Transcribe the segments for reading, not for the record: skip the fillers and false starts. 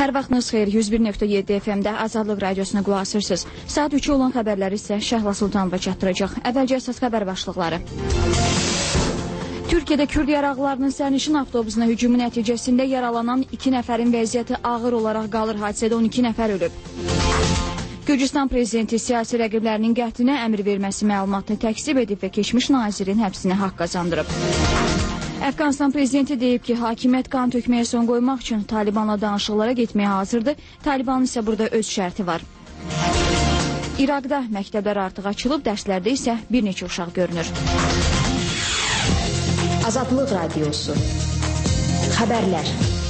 Hər vaxtınız xeyir, 101.7 FM-də Azadlıq Radiosuna qulaq asırsınız. Saat 3-ü olan xəbərləri isə Şəhla Sultanova çatdıracaq. Əvvəlcə əsas xəbər başlıqları. Türkiyədə Kürd yaraqlarının sərnişin avtobusuna hücumu nəticəsində yaralanan 2 nəfərin vəziyyəti ağır olaraq qalır. Hadisədə 12 nəfər ölüb. Gürcüstan prezidenti siyasi rəqiblərinin qətlinə əmr verməsi məlumatını təkzib edib və keçmiş nazirin həbsinə haqq qazandırıb. Əfqanistan prezidenti deyib ki, hakimiyyət qan tökməyə son qoymaq üçün Talibanla danışıqlara getməyə hazırdır. Talibanın isə burada öz şərti var. İraqda məktəblər artıq açılıb, dərslərdə isə bir neçə uşaq görünür. Azadlıq Radiosu. Xəbərlər.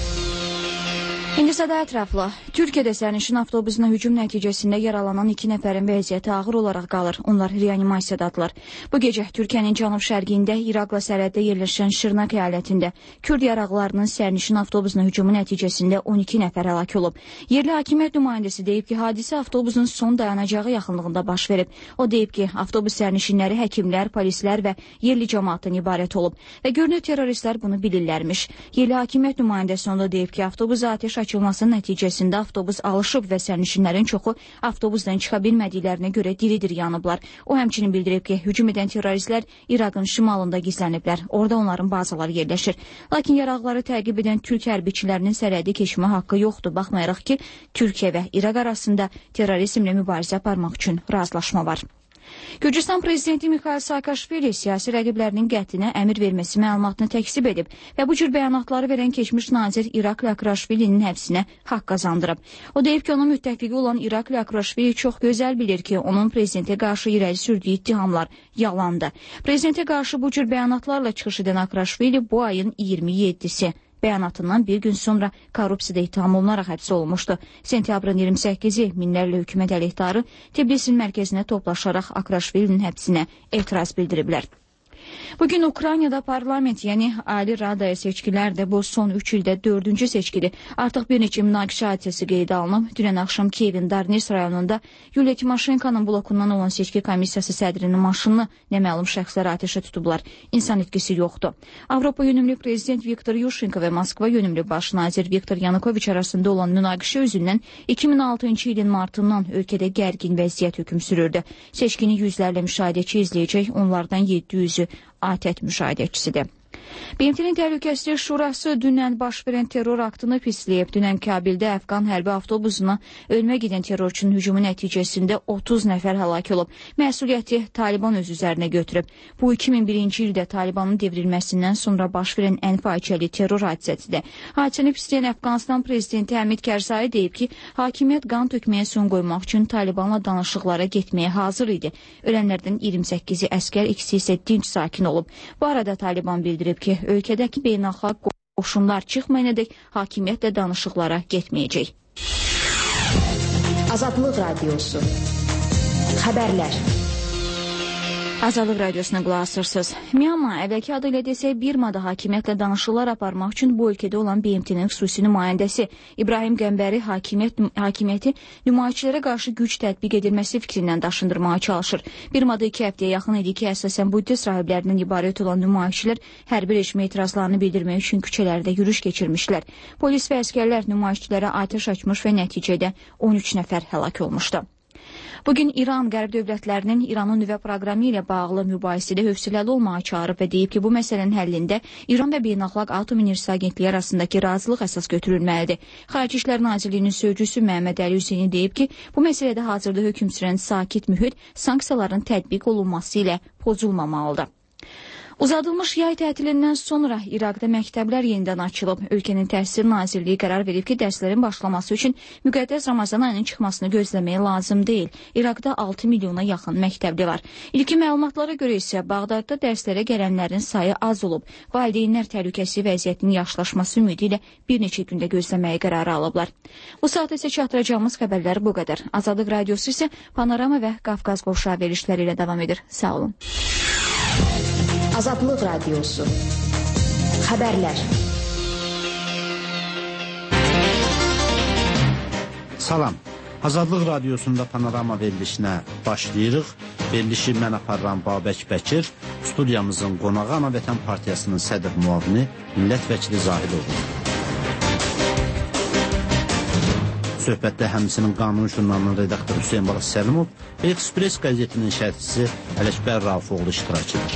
İndi sada ətrafla. Türkiyədə sərnişin avtobusuna hücum nəticəsində yaralanan 2 nəfərin vəziyyəti ağır olaraq qalır. Onlar reanimasiyadadılar. Bu gecə Türkiyənin cənub-şərqində İraqla sərhəddə yerləşən Şırnaq əyalətində Kürd yaraqlarının sərnişin avtobusuna hücumu nəticəsində 12 nəfər həlak olub. Yerli hakimiyyət nümayəndəsi deyib ki, hadisə avtobusun son dayanacağı yaxınlığında baş verib. O deyib ki, avtobus sərnişinləri həkimlər, polislər və yerli cəmaatdan ibarət olub. Və görünür terroristlər bunu bilirlərmiş. Yerli hakimiyyət nümayəndəsi onda deyib ki, avtobusa atəş açılmasının nəticəsində avtobus alışıb və sərnişinlərin çoxu avtobusdan çıxa bilmədiklərinə görə diri-diri yanıblar. O həmçinin bildirib ki, hücum edən terroristlər İraqın şimalında gizləniblər. Orada onların bazaları yerləşir. Lakin yaraqları təqib edən Türk hərbiçilərinin sərhədi keçmə haqqı yoxdur. Baxmayaraq ki, Türkiyə və İraq arasında terrorizmlə mübarizə aparmaq üçün razılaşma var. Gürcüstan prezidenti Mikhail Saakashvili siyasi rəqiblərinin qətlinə əmr verməsi məlumatını təkzib edib və bu cür bəyanatları verən keçmiş nazir İrakli Akuraşvilinin həbsinə haqq qazandırıb. O deyib ki, onun müttəfiqi olan İrakli Akuraşvili çox gözəl bilir ki, onun prezidentə qarşı irəli sürdüyü ittihamlar yalandır. Prezidentə qarşı bu cür bəyanatlarla çıxış edən Akuraşvili bu ayın 27-si. Bəyanatından bir gün sonra korrupsiyada ittiham olunaraq həbs olunmuşdu. Sentyabrın 28-i minlərlə hökumət əleyhdarı Tbilisin mərkəzinə toplaşaraq Akuraşvilinin həbsinə etiraz bildiriblər. Bugün Ukraynada parlament, yəni Ali Radaya seçkilər də bu son 3 ildə 4-cü seçkidir. Artıq bir neçə münaqişə hadisəsi qeydə alınıb. Dünən axşam Kiyevin Darnis rayonunda Yuliya Timoşenkonun blokundan olan seçki komissiyası sədrinin maşınını neməlum şəxslər atəşə tutublar. İnsan itkisi yoxdur. Avropa yönümlü prezident Viktor Yushchenko və Moskva yönümlü baş nazir Viktor Yanukoviç arasında olan münaqişə üzündən 2006-cı ilin martından ölkədə gərgin vəziyyət hökm sürürdü. Seçkini yüzlərlə müşahidəçi izləyəcək, onlardan 700-ü ATƏT müşahidəçisidir. BMT-nin Təhlükəsizlik Şurası dünən baş verən terror aktını pisləyib. Dünən Kabildə Əfqan hərbi avtobusuna ölmə gedən terrorçunun hücumu nəticəsində 30 nəfər həlak olub. Məsuliyyəti Taliban öz üzərinə götürüb. Bu 2001-ci ildə Talibanın devrilməsindən sonra baş verən ən faciəli terror hadisəsidir. Hadisəni pisləyən Əfqanistan prezidenti Həmid Kərzai deyib ki, hakimiyyət qan tökməyə son qoymaq üçün Talibanla danışıqlara getməyə hazır idi. Ölənlərdən 28-i əskər, ikisi isə dinc sakin olub. Bu arada Taliban bildirib ki, ölkədəki beynəlxalq qoşunlar çıxmayınadək hakimiyyətlə danışıqlara getməyəcək. Azadlıq Radiosu. Xəbərlər. Azadlıq Radiosuna qulaq asırsınız. Myanma, əvvəlki adı ilə desək, Birmada hakimiyyətlə danışıqlar aparmaq üçün bu ölkədə olan BMT-nin xüsusi nümayəndəsi İbrahim Qəmbəri hakimiyyəti nümayişçilərə qarşı güc tətbiq edilməsi fikrindən daşındırmağa çalışır. Birmada 2 həftəyə yaxın idi ki, əsasən buddist rahiblərindən ibarət olan nümayişçilər hərbi rejimə etirazlarını bildirmək üçün küçələrdə yürüş keçirmişlər. Polis və əskərlər nümayişçilərə atəş açmış və nəticədə 13 nəfər həlak olmuşdu. Bugün İran qərb dövlətlərinin İranın nüvə proqramı ilə bağlı mübahisədə hövsələli olmağa çağırıb və deyib ki, bu məsələnin həllində İran və Beynəlxalq Atom Enerjisi Agentliyi arasındakı razılıq əsas götürülməlidir. Xarici İşlər Nazirliyinin sözcüsü Məhəmməd Əli Hüseyni deyib ki, bu məsələdə hazırda hökm sürən sakit mühit sanksiyaların tətbiq olunması ilə pozulmamalıdır. Uzadılmış yay tətilindən sonra İraqda məktəblər yenidən açılıb. Ölkənin Təhsil Nazirliyi qərar verib ki, dərslərin başlaması üçün müqəddəs Ramazan ayının çıxmasını gözləməyə lazım deyil. İraqda 6 milyona yaxın məktəbli var. İlkin məlumatlara görə isə Bağdadda dərslərə gələnlərin sayı az olub. Valideynlər təhlükəsizlik vəziyyətinin yaxşılaşması ümidi ilə bir neçə gündə gözləməyə qərarı alıblar. Bu saat isə çatdıracağımız xəbərlər bu qədər. Azadlıq Radiosu isə Panorama və Qafqaz qovşağı verilişləri ilə davam edir. Sağ olun. Azadlıq Radiosu. Xəbərlər. Salam. Azadlıq Radiosunda Panorama verilişinə başlayırıq. Verilişi mən aparıram Babək Bəkir, studiyamızın qonağı Ana Vətən Partiyasının sədr müavini, millət vəkili Zahid oldu. Söhbətdə həmçinin Qanun jurnalının redaktoru Hüseyn Balaz Səlimov və Express qəzetinin şərhçisi Ələkbər Raufoğlu iştirak edir.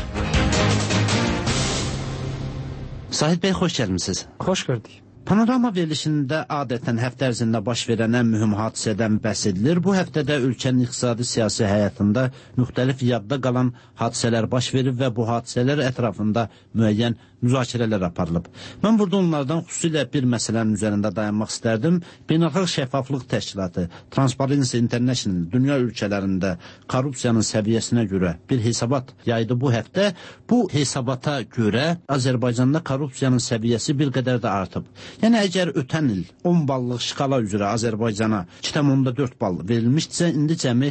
Sahid bəy, xoş gəlmisiniz. Xoş gördük. Panorama verilişində adətən həftə ərzində baş verən ən mühüm hadisədən bəhs edilir. Bu həftədə ölkənin iqtisadi siyasi həyatında müxtəlif yadda qalan hadisələr baş verib və bu hadisələr ətrafında müəyyən müzakirələr aparılıb. Mən burada onlardan xüsusilə bir məsələnin üzərində dayanmaq istərdim. Beynəlxalq Şəffaflıq Təşkilatı, Transparency International dünya ölkələrində korrupsiyanın səviyyəsinə görə bir hesabat yaydı bu həftə. Bu hesabata görə Azərbaycanda korrupsiyanın səviyyəsi bir qədər də artıb. Yəni, əgər ötən il 10 ballıq şkala üzrə Azərbaycana 2,4 bal verilmişdirsə, indi cəmi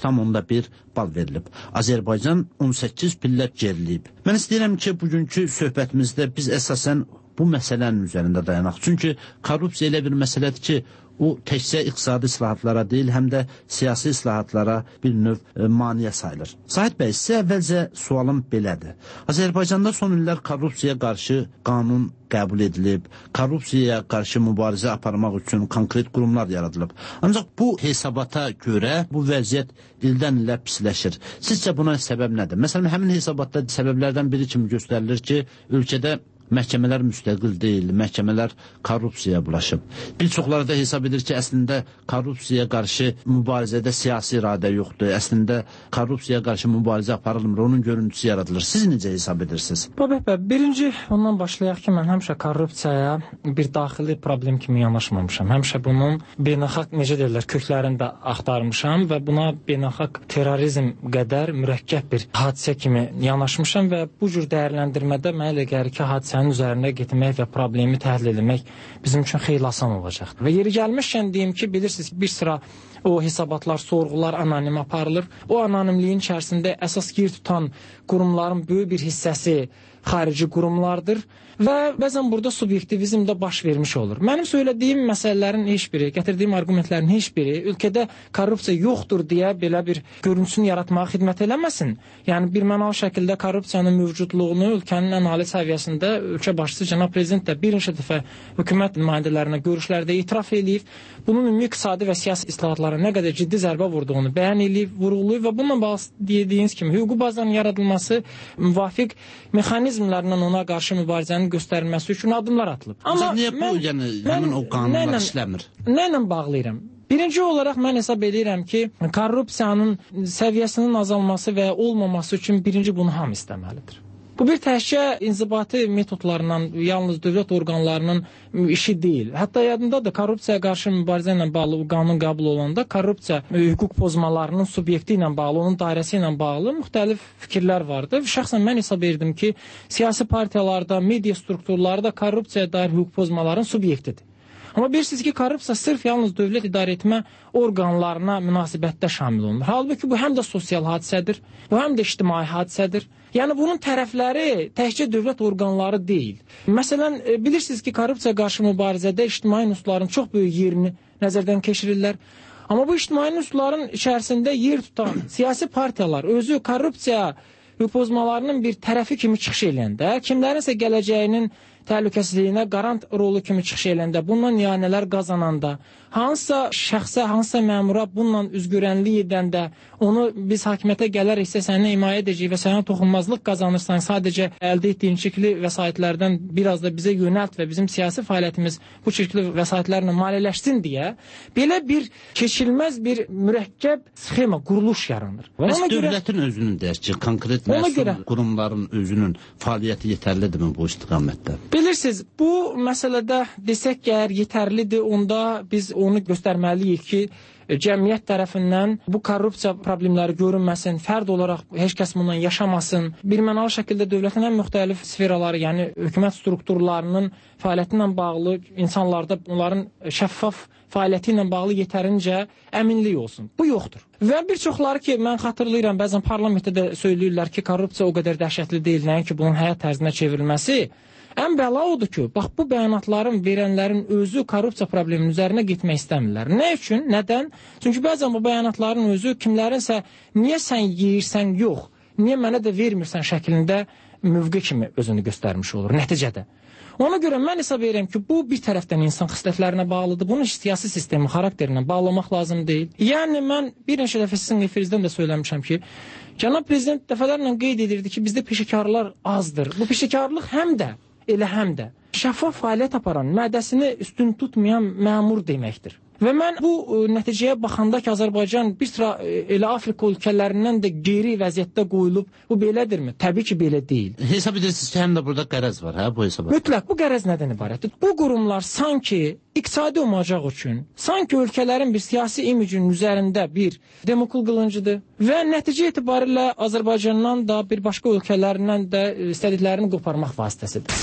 2,1 bal verilib. Azərbaycan 18 pillə geriliyib. Mən istəyirəm ki, bugünkü söhbətimizdə biz əsasən bu məsələnin üzərində dayanaq. Çünki korrupsiya elə bir məsələdir ki, o təkcə iqtisadi islahatlara deyil, həm də siyasi islahatlara bir növ maniyə sayılır. Sahid bəy, sizə əvvəlcə sualım belədir. Azərbaycanda son illər korrupsiyaya qarşı qanun qəbul edilib, korrupsiyaya qarşı mübarizə aparmaq üçün konkret qurumlar yaradılıb. Ancaq bu hesabata görə bu vəziyyət ildən ilə pisləşir. Sizcə buna səbəb nədir? Məsələn, həmin hesabatda səbəblərdən biri kimi göstərilir ki, ölkədə məhkəmələr müstəqil deyil, məhkəmələr korrupsiyaya bulaşıb. Bir çoxları da hesab edir ki, əslində korrupsiyaya qarşı mübarizədə siyasi iradə yoxdur. Əslində korrupsiyaya qarşı mübarizə aparılmır, onun görüntüsü yaradılır. Siz necə hesab edirsiniz? Babək bəy, birinci ondan başlayaq ki, mən həmişə korrupsiyaya bir daxili problem kimi yanaşmamışam. Həmişə bunun beynəlxalq, necə deyirlər, köklərini də axtarmışam və buna beynəlxalq terrorizm qədər mürəkkəb bir hadisə kimi yanaşmışam və bu cür dəyərləndirmədə mənə elə gəlir ki, hadisə üzərində getmək və problemi təhlil etmək bizim üçün xeyli asan olacaq. Və yeri gəlmişkən deyim ki, bilirsiniz, bir sıra o hesabatlar, sorğular anonim aparılır. O anonimliyin içərisində əsas yer tutan qurumların böyük bir hissəsi xarici qurumlardır və bəzən burada subyektivizm də baş vermiş olur. Mənim söylədiyim məsələlərin heç biri, gətirdiyim argumentlərin heç biri ölkədə korrupsiya yoxdur deyə belə bir görüntüsünü yaratmağa xidmət eləməsin. Yəni, birmənalı şəkildə korrupsiyanın mövcudluğunu ölkənin ən ali səviyyəsində ölkə başçısı cənab prezident də bir neçə dəfə hökumət nümayəndələrinə görüşlərdə etiraf eləyib. Bunun ümumi iqtisadi və siyasi islahatlara nə qədər ciddi zərbə vurduğunu bəyan eləyib, vurğulayıb və bununla bağlı dediyiniz kimi hüquqi bazanın yaradılması, müvafiq mexanizmlərlə ona qarşı mübarizənin göstərilməsi üçün addımlar atılıb. Amma niyə bu, yəni, həmin o qanunlar işləmir? Nəylə bağlayıram? Birinci olaraq mən hesab edirəm ki, korrupsiyanın səviyyəsinin azalması və olmaması üçün birinci bunu hamı istəməlidir. Bu bir təkcə inzibati metodlarından, yalnız dövlət orqanlarının işi deyil. Hətta yadındadır, korrupsiyaya qarşı mübarizə ilə bağlı qanun qəbul olanda korrupsiya hüquq pozmalarının subyekti ilə bağlı, onun dairəsi ilə bağlı müxtəlif fikirlər vardı. Şəxsən mən hesab edirdim ki, siyasi partiyalarda, media strukturlarda korrupsiyaya dair hüquq pozmaların subyektidir. Amma bilirsiniz ki, korrupsiya sırf yalnız dövlət idarəetmə orqanlarına münasibətdə şamil olunur. Halbuki bu həm də sosial hadisədir, bu həm də ictimai hadisədir. Yəni, bunun tərəfləri təkcə dövlət orqanları deyil. Məsələn, bilirsiniz ki, korrupsiya qarşı mübarizədə ictimai nüfuzların çox böyük yerini nəzərdən keçirirlər. Amma bu ictimai nüfuzların içərisində yer tutan siyasi partiyalar özü korrupsiya pozmalarının bir tərəfi kimi çıxış eləyəndə, kimlərinsə gələcəyinin təhlükəsizliyinə qarant rolu kimi çıxış eləyəndə, bundan ianələr qazananda, hansısa şəxsə, hansısa məmura bununla üzgörənlik edəndə, onu biz hakimiyyətə gələriksə səni himayə edəcək və sənə toxunmazlıq qazanırsan, sadəcə əldə etdiyin çirkli vəsaitlərdən biraz da bizə yönəlt və bizim siyasi fəaliyyətimiz bu çirkli vəsaitlərlə maliyyələşsin deyə, belə bir keçilməz bir mürəkkəb sxema, quruluş yaranır. Bəs dövlətin özünün deyək ki, konkret məsul qurumların özünün fəaliyyəti yetərlidirmi bu istiqamətdə? Bilirsiniz, bu məsələdə desək ki, əgər yetərlidir, onda biz onu göstərməliyik ki, cəmiyyət tərəfindən bu korrupsiya problemləri görünməsin, fərd olaraq heç kəs bundan yaşamasın. Birmənalı şəkildə dövlətin ən müxtəlif sferaları, yəni hökumət strukturlarının fəaliyyəti ilə bağlı insanlarda onların şəffaf fəaliyyəti ilə bağlı yetərincə əminlik olsun. Bu yoxdur. Və bir çoxları ki, mən xatırlayıram, bəzən parlamentdə də söyləyirlər ki, korrupsiya o qədər dəhşətli deyil, nəinki bunun həyat tərzinə çevrilməsi. Ən bəla odur ki, bax bu bəyanatların verənlərin özü korrupsiya probleminin üzərinə getmək istəmirlər. Nə üçün? Nədən? Çünki bəzən bu bəyanatların özü kimlərinsə niyə sən yeyirsən yox, niyə mənə də vermirsən şəklində mövqe kimi özünü göstərmiş olur nəticədə. Ona görə mən hesab edirəm ki, bu bir tərəfdən insan xislətlərinə bağlıdır. Bunu siyasi sistemin xarakterinə bağlamaq lazım deyil. Yəni mən bir neçə dəfə sizin efirinizdən də söyləmişəm ki, cənab prezident dəfələrlə qeyd edirdi ki, bizdə peşəkarlar azdır. Bu peşəkarlıq həm də şəffaf fəaliyyət aparan, mədəsini üstün tutmayan məmur deməkdir. Və mən bu nəticəyə baxanda ki, Azərbaycan bir sıra elə Afrika ölkələrindən də geri vəziyyətdə qoyulub, bu belədirmi? Təbii ki, belə deyil. Hesab edirsiniz ki, həm də burada qərəz var, hə, bu hesaba? Mütləq, bu qərəz nədən ibarətdir? Bu qurumlar sanki iqtisadi olacaq üçün, sanki ölkələrin bir siyasi imicinin üzərində bir demokul qılıncıdır və nəticə etibarilə Azərbaycandan da bir başqa ölkələrindən də istədiklərini qoparmaq vasitəsidir.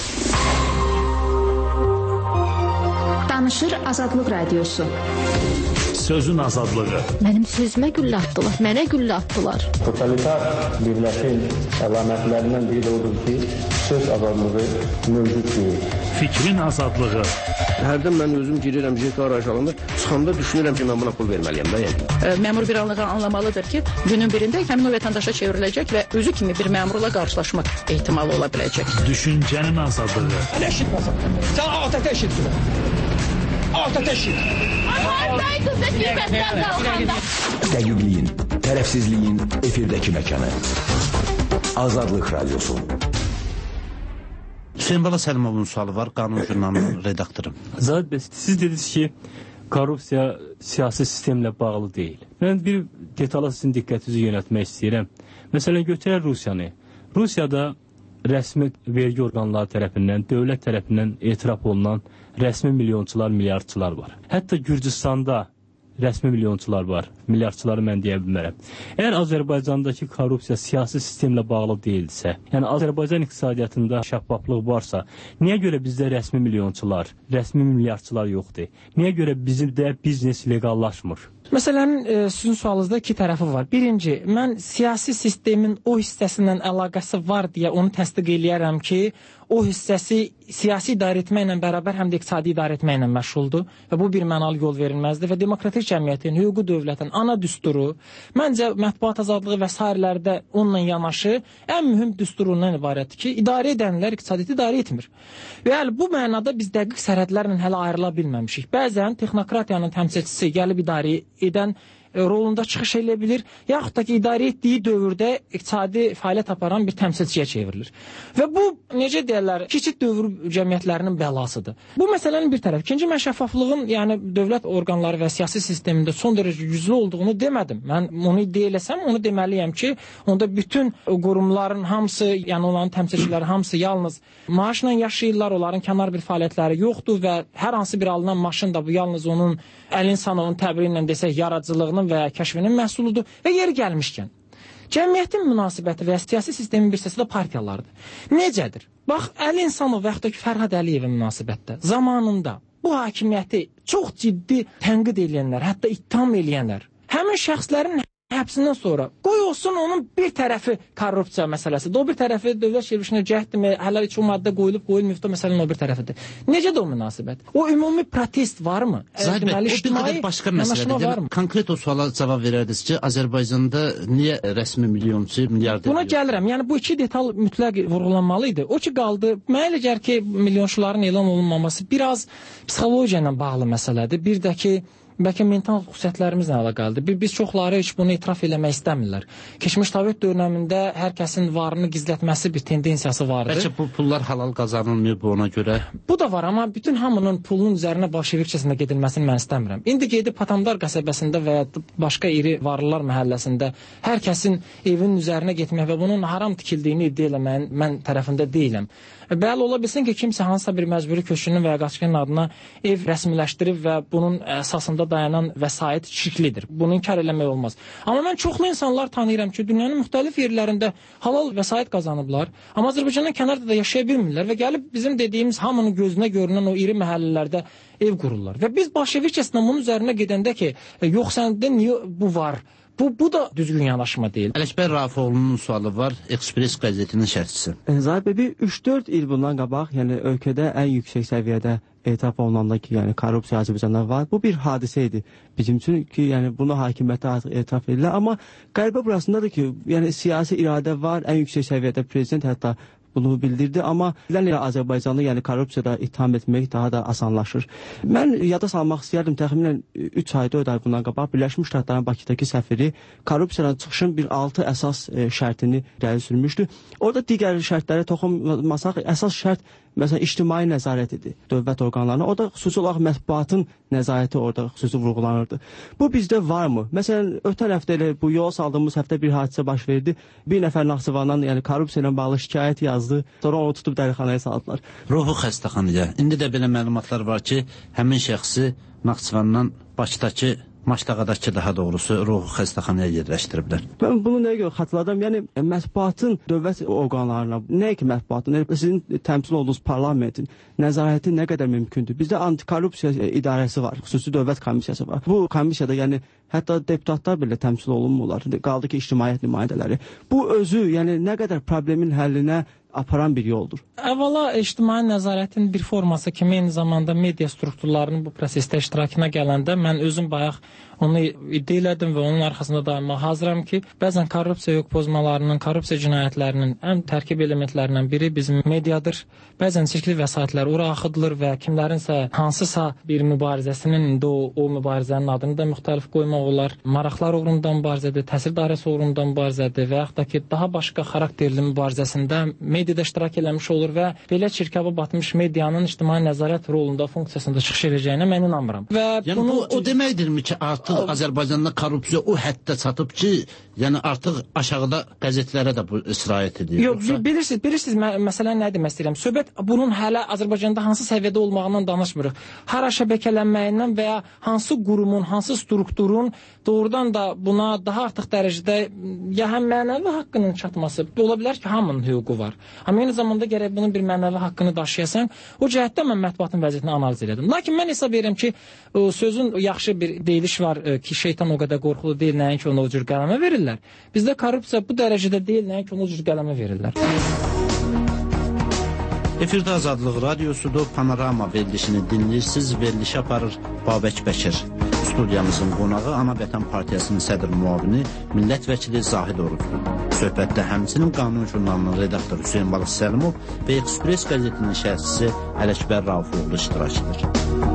Danışır Azadlıq Radiosu. Sözün azadlığı. Mənim sözümə güllə atdılar, mənə güllə atdılar. Totalitar birləşin əlamətlərindən biri də odur ki, söz azadlığı mövcud deyil. Fikrin azadlığı. Hərdən mən özüm girirəm JK arayışlarında, çıxanda düşünürəm ki, mən buna pul verməliyəm də. Məmur bir anlığa anlamalıdır ki, günün birində həmin o vətəndaşa çevriləcək və özü kimi bir məmurla qarşılaşmaq ehtimalı ola biləcək. Düşüncənin azadlığı. Eşit məsələn. Sən atəşə eşit. Dəqiqliyin, tərəfsizliyin efirdəki məkanı. Azadlıq Radiosu. Hüseyin Bala Səlimovun sualı var, Qanun jurnalının redaktoru. Zahid bəy, siz dediniz ki, korrupsiya siyasi sistemlə bağlı deyil. Mən bir detala sizin diqqətinizi yönəltmək istəyirəm. Məsələn, götürək Rusiyanı. Rusiyada rəsmi vergi orqanları tərəfindən, dövlət tərəfindən etiraf olunan rəsmi milyonçular, milyardçılar var. Hətta Gürcüstanda rəsmi milyonçular var. Milyardçıları mən deyə bilmərəm. Əgər Azərbaycandakı korrupsiya siyasi sistemlə bağlı deyilsə, yəni Azərbaycan iqtisadiyyatında şəffaflıq varsa, niyə görə bizdə rəsmi milyonçular, rəsmi milyardçılar yoxdur? Niyə görə bizdə biznes legallaşmır? Məsələnin sizin sualınızda iki tərəfi var. Birinci, mən siyasi sistemin o hissəsindən əlaqəsi var deyə onu təsdiq eləyərəm ki, o hissəsi siyasi idarə etməklə bərabər həm də iqtisadi idarə etməklə məşğuldur və bu bir mənalı yol verilməzdir və demokratik cəmiyyətin, hüquqi dövlətin ana düsturu, məncə mətbuat azadlığı və s. onunla yanaşı ən mühüm düsturundan ibarətdir ki, idarə edənlər iqtisadiyyatı idarə etmir. Və yəni bu mənada biz dəqiq sərhədlərlə hələ ayrıla bilməmişik. Bəzən texnokratiyanın təmsilçisi gəlib idarə edən rolunda çıxış elə bilir, yaxud da ki, idarə etdiyi dövrdə iqtisadi fəaliyyət aparan bir təmsilçiyə çevrilir. Və bu, necə deyərlər, keçid dövr cəmiyyətlərinin bəlasıdır. Bu məsələnin bir tərəfi. İkinci, mən şəffaflığın, yəni dövlət orqanları və siyasi sistemində son dərəcə güclü olduğunu demədim. Mən onu iddia eləsəm, onu deməliyəm ki, onda bütün qurumların hamısı, yəni onların təmsilçiləri hamısı yalnız maaşla yaşayırlar, onların kənar bir fəaliyyətləri yoxdur və hər hansı bir alınan maşın da bu yalnız onun Əli İnsanovun təbiri ilə desək, yaradıcılığının və kəşfinin məhsuludur və yeri gəlmişkən. Cəmiyyətin münasibəti və siyasi sistemin bir hissəsi də partiyalardır. Necədir? Bax, Əli İnsanov və yaxud da ki, Fərhad Əliyevin münasibətdə zamanında bu hakimiyyəti çox ciddi tənqid edənlər, hətta ittiham edənlər, həmin şəxslərin həbsindən sonra qoy olsun onun bir tərəfi korrupsiya məsələsidir. O bir tərəfi dövlət çevrilişinə cəhdimi, hələ heç o maddə qoyulmayıbda məsələnin o bir tərəfidir. Necədir o münasibət? O ümumi protest varmı? Zahid bəy, o bir qədər başqa məsələdir. Konkret o suala cavab verərdiniz ki, Azərbaycanda niyə rəsmi milyonçu, milyarder? Buna gəlirəm. Yəni bu iki detal mütləq vurğulanmalı idi. O ki qaldı, mənə elə gəlir ki, milyonçuların elan olunmaması biraz psixologiya ilə bağlı məsələdir. Bir də ki, bəlkə mental xüsusiyyətlərimizlə əlaqəlidir. Biz çoxları heç bunu etiraf eləmək istəmirlər. Keçmiş Sovet dövründə hər kəsin varını gizlətməsi bir tendensiyası vardı. Bəlkə bu pullar halal qazanılmıyor bu ona görə. Bu da var, amma bütün hamının pulun üzərinə bolşevikçəsində gedilməsini mən istəmirəm. İndi gedib Patandar qəsəbəsində və ya başqa iri varlılar məhəlləsində hər kəsin evinin üzərinə getmək və bunun haram tikildiyini iddia eləməyin mən tərəfində deyiləm. Bəli, ola bilsin ki, kimsə hansısa bir məcburi köçkünün və ya qaçqının adına ev rəsmiləşdirib və bunun əsasında dayanan vəsait şirklidir. Bunu inkar eləmək olmaz. Amma mən çoxlu insanlar tanıyıram ki, dünyanın müxtəlif yerlərində halal vəsait qazanıblar, amma Azərbaycandan kənarda da yaşaya bilmirlər və gəlib bizim dediyimiz hamının gözünə görünən o iri məhəllələrdə ev qururlar. Və biz bolşevikçəsindən bunun üzərinə gedəndə ki, yox səndə niyə bu var? Bu da düzgün yanaşma deyil. Ələkbər Rafiqoğlu'nun sualı var, Express qəzetinin şərhçisi. Zahid bəy, 3-4 il bundan qabaq, yəni ölkədə ən yüksək səviyyədə etiraf olunanda ki, yəni korrupsiya Azərbaycanda var. Bu bir hadisə idi bizim üçün ki, yəni bunu hakimiyyətə artıq etiraf edirlər. Amma qəribə burasındadır ki, yəni siyasi iradə var, ən yüksək səviyyədə prezident hətta bunu bildirdi, amma Azərbaycanda yəni korrupsiyada ittiham etmək daha da asanlaşır. Mən yada salmaq istəyərdim, təxminən 3 ay 4 ay bundan qabaq Birləşmiş Ştatların Bakıdakı səfiri korrupsiyadan çıxışın bir 6 əsas şərtini irəli sürmüşdü. Orada digər şərtlərə toxunmasaq, əsas şərt məsələn ictimai nəzarət idi dövlət orqanlarına. Orada xüsusi olaraq mətbuatın nəzarəti orada xüsusi vurğulanırdı. Bu bizdə varmı? Məsələn, ötən həftə elə bu yol saldığımız həftə bir hadisə baş verdi. Bir nəfər Naxçıvandan, yəni korrupsiya ilə bağlı şikayət yazdı. Sonra onu tutub dəlixanaya saldılar. Ruhi xəstəxanaya. İndi də belə məlumatlar var ki, həmin şəxsi Naxçıvandan Bakıdakı Maçdağadakı daha doğrusu ruhi xəstəxanaya yerləşdiriblər. Mən bunu nəyə görə xatırladım? Yəni mətbuatın dövlət orqanlarına, nəyə ki mətbuatın, sizin təmsil olduğunuz parlamentin nəzarəti nə qədər mümkündür? Bizdə antikorrupsiya idarəsi var, xüsusi dövlət komissiyası var. Bu komissiyada yəni hətta deputatlar belə təmsil olunmurlar. Qaldı ki ictimaiyyət nümayəndələri. Bu özü yəni nə qədər problemin həllinə aparan bir yoldur. Əvvəla ictimai nəzarətin bir forması kimi eyni zamanda media strukturlarının bu prosesdə iştirakına gələndə mən özüm bayaq onu iddia elədim və onun arxasında dayanmağa hazıram ki, bəzən korrupsiya yox pozmalarının, korrupsiya cinayətlərinin ən tərkib elementlərindən biri bizim mediadır. Bəzən çirkli vəsaitlər ora axıdılır və kimlərinsə hansısa bir mübarizəsinin indi o mübarizənin adını da müxtəlif qoymaq olar. Maraqlar uğrunda mübarizədir, təhsil dairəsi uğrunda mübarizədir və yaxud da ki, daha başqa xarakterli mübarizəsində mediada iştirak eləmiş olur və belə çirkaba batmış medianın ictimai nəzarət rolunda, funksiyasında çıxış edəcəyinə mən inanmıram. Və yəni bunu o deməkdirmi ki, artıq Azərbaycanda korrupsiya o həddə çatıb ki, yəni artıq aşağıda qəzetlərə də bu istirayət edir. Yox, bilirsiniz məsələ nə demək istəyirəm? Söhbət bunun hələ Azərbaycanda hansı səviyyədə olmağından danışmırıq. Hara şəbəkələnməyindən və ya hansı qurumun, hansı strukturun doğrudan da buna daha artıq dərəcədə ya həm mənəvi haqqının çatması, ola bilər ki, hamının hüququ var. Amma eyni zamanda gərək bunun bir mənəvi haqqını daşıyasan, o cəhətdə mən mətbuatın vəziyyətini analiz edirəm. Lakin mən hesab edirəm ki, sözün yaxşı bir deyiliş var ki, şeytan o qədər qorxulu deyil, nəinki ona o cür qələmə verirlər. Bizdə korrupsiya bu dərəcədə deyil, nəinki ona o cür qələmə verirlər. Efirdə Azadlıq Radiosudur, Panorama verilişini dinləyirsiniz, verilişi aparır Babək Bəkir. Studiyamızın qonağı Ana Vətən Partiyasının sədr müavini, millət vəkili Zahid Oruclu. Söhbətdə həmçinin Qanun jurnalının redaktoru Hüseyin Balıq Səlimov və Ekspres qəzetinin şərhçisi Ələkbər Raufoğlu iştirak edir.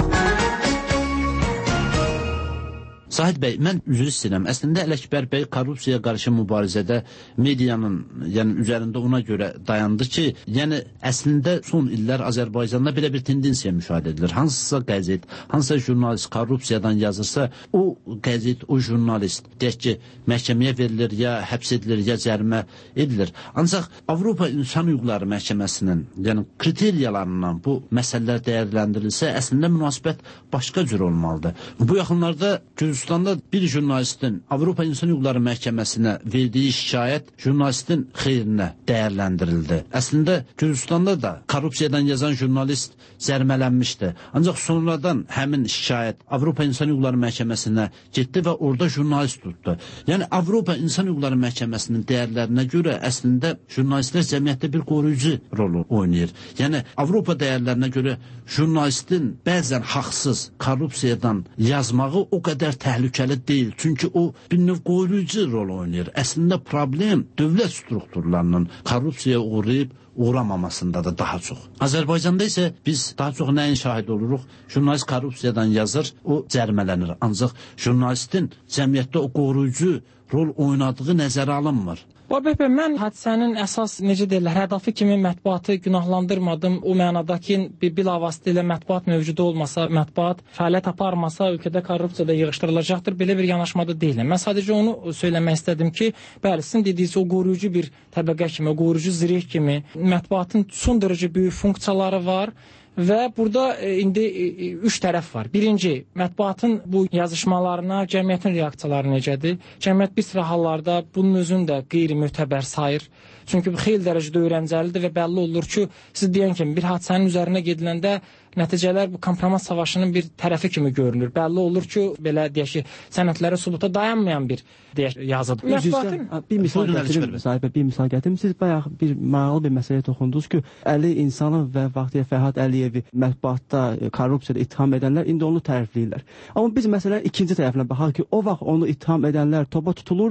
Zahid bəy, mən üzr istəyirəm. Əslində Ələkbər bəy korrupsiyaya qarşı mübarizədə medianın üzərində ona görə dayandı ki, əslində son illər Azərbaycanda belə bir tendensiya müşahidə edilir. Hansısa qəzet, hansısa jurnalist korrupsiyadan yazırsa, o qəzet, o jurnalist deyək ki, məhkəməyə verilir, ya həbs edilir, ya cərimə edilir. Ancaq Avropa İnsan Hüquqları Məhkəməsinin kriteriyalarından bu məsələlər dəyərləndirilsə, əslində münasibət başqa cür olmalıdır. Bu yaxınlarda Gürcüstanda bir jurnalistin Avropa İnsan Hüquqları Məhkəməsinə verdiyi şikayət jurnalistin xeyrinə dəyərləndirildi. Əslində Gürcüstanda da korrupsiyadan yazan jurnalist cərimələnmişdi. Ancaq sonradan həmin şikayət Avropa İnsan Hüquqları Məhkəməsinə getdi və orada jurnalist tutdu. Yəni Avropa İnsan Hüquqları Məhkəməsinin dəyərlərinə görə əslində jurnalistlər cəmiyyətdə bir qoruyucu rol oynayır. Yəni Avropa dəyərlərinə görə jurnalistin bəzən haqsız korrupsiyadan yazmağı o qədər təhlükəli deyil. Çünki o bir növ qoruyucu rol oynayır. Əslində problem dövlət strukturlarının korrupsiyaya uğrayıb uğramamasında da daha çox. Azərbaycanda isə biz daha çox nəyin şahid oluruq? Jurnalist korrupsiyadan yazır, o cərimələnir. Ancaq jurnalistin cəmiyyətdə o qoruyucu rol oynadığı nəzərə alınmır. Babək bəy, mən hadisənin əsas, necə deyirlər, hədəfi kimi mətbuatı günahlandırmadım. O mənada ki, bilavasitə ilə mətbuat mövcudu olmasa, mətbuat fəaliyyət aparmasa, ölkədə korrupsiyada yığışdırılacaqdır. Belə bir yanaşmada deyiləm. Mən sadəcə onu söyləmək istədim ki, bəli, sizin dediyiniz o qoruyucu bir təbəqə kimi, o qoruyucu zireh kimi mətbuatın son dərəcə böyük funksiyaları var. Və burada indi 3 tərəf var. Birinci, mətbuatın bu yazışmalarına cəmiyyətin reaksiyaları necədir? Cəmiyyət bir sıra hallarda bunun özünü də qeyri-mötəbər sayır. Çünki bu xeyli dərəcədə öyrəncəlidir və bəlli olur ki, siz deyən kimi bir hadisənin üzərinə gediləndə nəticələr bu kompromat savaşının bir tərəfi kimi görünür. Bəlli olur ki, belə deyək ki, sənədlərə sübuta dayanmayan bir yazıdır. Bir misal gətirim. Siz bayaq bir maraqlı bir məsələyə toxundunuz ki, Əli İnsanov və vaxtilə Fərhad Əliyevi mətbuatda korrupsiyada ittiham edənlər indi onu tərifləyirlər. Amma biz məsələnin ikinci tərəfinə baxaq ki, o vaxt onu ittiham edənlər topa tutulurdu mu?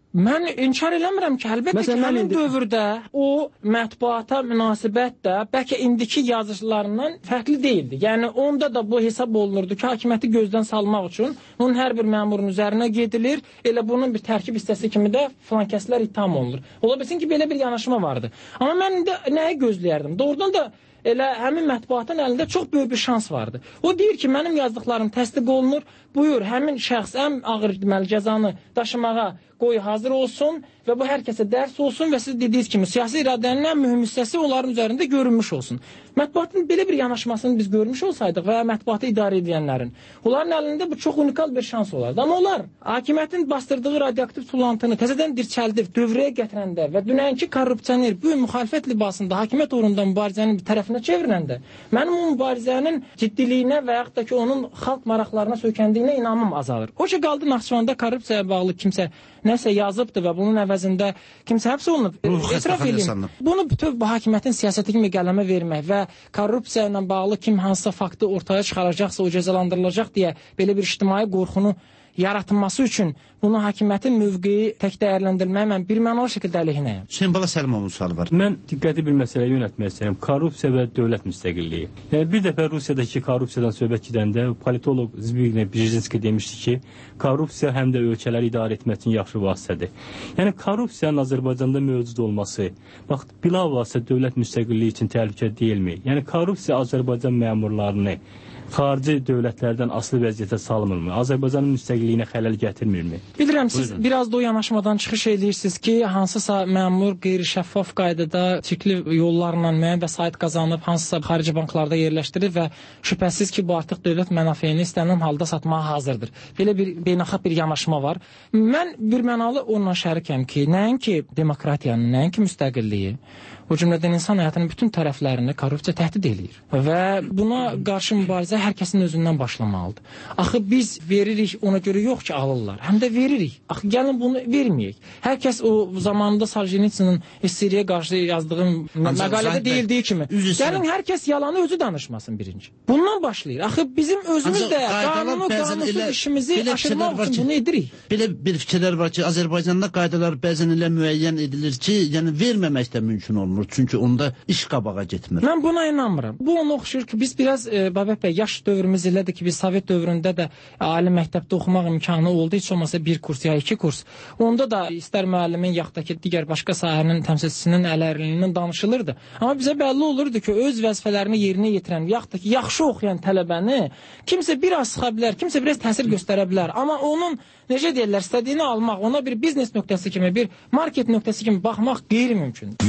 Mən inkar eləmirəm ki, əlbəttə ki, həmin dövrdə o mətbuata münasibət də bəlkə indiki yazıçılarından fərqli deyildi. Yəni onda da bu hesab olunurdu ki, hakimiyyəti gözdən salmaq üçün onun hər bir məmurun üzərinə gedilir, elə bunun bir tərkib hissəsi kimi də filan kəslər ittiham olunur. Ola bilsin ki, belə bir yanaşma vardı. Amma mən indi nəyi gözləyərdim? Doğrudan da elə həmin mətbuatın əlində çox böyük bir şans vardı. O deyir ki, mənim yazdıqlarım təsdiq olunur, buyur, həmin şəxs ən ağır deməli cəzanı daşımağa qoy hazır olsun və bu hər kəsə dərs olsun və siz dediyiniz kimi siyasi iradənin ən mühüm hissəsi onların üzərində görünmüş olsun. Mətbuatın belə bir yanaşmasını biz görmüş olsaydıq və mətbuatı idarə edənlərin, onların əlində bu çox unikal bir şans olardı. Amma onlar hakimiyyətin bastırdığı radioaktiv tullantını təzədən dirçəldib, dövrəyə gətirəndə və dünənki korrupsioner bu müxalifət libasında hakimiyyət uğrunda mübarizənin bir tərəfinə çevirəndə, mənim o mübarizənin ciddiliyinə və yaxud da ki, onun xalq maraqlarına söykəndiyinə inamım azalır. O ki, qaldı Naxçıvanda korrupsiyaya bağlı kimsə nəsə yazıbdır və bunun əvəzində kimsə həbs olunub. İtiraf edeyim. Bunu bütöv bu hakimiyyətin siyasəti kimi qələmə vermək və korrupsiya ilə bağlı kim hansısa faktı ortaya çıxaracaqsa o cəzalandırılacaq deyə belə bir ictimai qorxunu yaratılması üçün bunu hakimiyyətin mövqeyi tək dəyərləndirməyə mən birmənalı şəkildə əleyhinəyəm. Hüseyn Bala Səlimovun sualı var. Mən diqqəti bir məsələyə yönəltmək istəyirəm. Korrupsiya və dövlət müstəqilliyi. Yəni, bir dəfə Rusiyadakı korrupsiyadan söhbət gedəndə politolog Zbigniew Brzezinski demişdi ki, korrupsiya həm də ölkələri idarə etmək üçün yaxşı vasitədir. Yəni, korrupsiyanın Azərbaycanda mövcud olması, bax, bilavasitə dövlət müstəqilliyi üçün təhlükə deyilmi? Yəni, korrupsiya Azərbaycan məmurlarını xarici dövlətlərdən asılı vəziyyətə salmırmı? Azərbaycanın müstəqilliyinə xələl gətirmirmi? Bilirəm, siz biraz da o yanaşmadan çıxış edirsiniz ki, hansısa məmur qeyri-şəffaf qaydada çirkli yollarla müəyyən vəsait qazanıb, hansısa xarici banklarda yerləşdirir və şübhəsiz ki, bu artıq dövlət mənafeyini istənilən halda satmağa hazırdır. Belə bir beynəlxalq bir yanaşma var. Mən birmənalı onunla şərikəm ki, nəinki demokratiyanın, nəinki müstəqilliyi, o cümlədən insan həyatının bütün tərəflərini korrupsiya təhdid edir. Və buna qarşı mübarizə hər kəsin özündən başlamalıdır. Axı biz veririk, ona görə yox ki, alırlar. Həm də veririk. Axı gəlin bunu verməyək. Hər kəs o zamanında Soljenitsinin SSRİ-yə qarşı yazdığım məqalədə deyildiyi kimi. Gəlin hər kəs yalanı özü danışmasın birinci. Bundan başlayır. Axı bizim özümüz də qanunsuz işimizi aşırmaq üçün bunu edirik. Belə bir fikirlər var ki, Azərbaycanda qaydalar bəzən elə müəyyən edilir ki, yəni verməmək də mümkün olmur. Çünki onda iş qabağa getmir. Mən buna inanmıram. Bu ona oxşuyur ki, biz biraz Babək bəy, yaş dövrümüz elədir ki, biz Sovet dövründə də ali məktəbdə oxumaq imkanı oldu, heç olmasa bir kurs ya 2 kurs. Onda da istər müəllimin yaxud da ki, digər başqa sahənin təmsilçisinin əllərliyindən danışılırdı. Amma bizə bəlli olurdu ki, öz vəzifələrini yerinə yetirən, yaxud da ki, yaxşı oxuyan tələbəni kimsə biraz sıxa bilər, kimsə biraz təsir göstərə bilər. Amma onun necə deyirlər, istədiyini almaq, ona bir biznes nöqtəsi kimi, bir market nöqtəsi kimi baxmaq qeyri-mümkündür.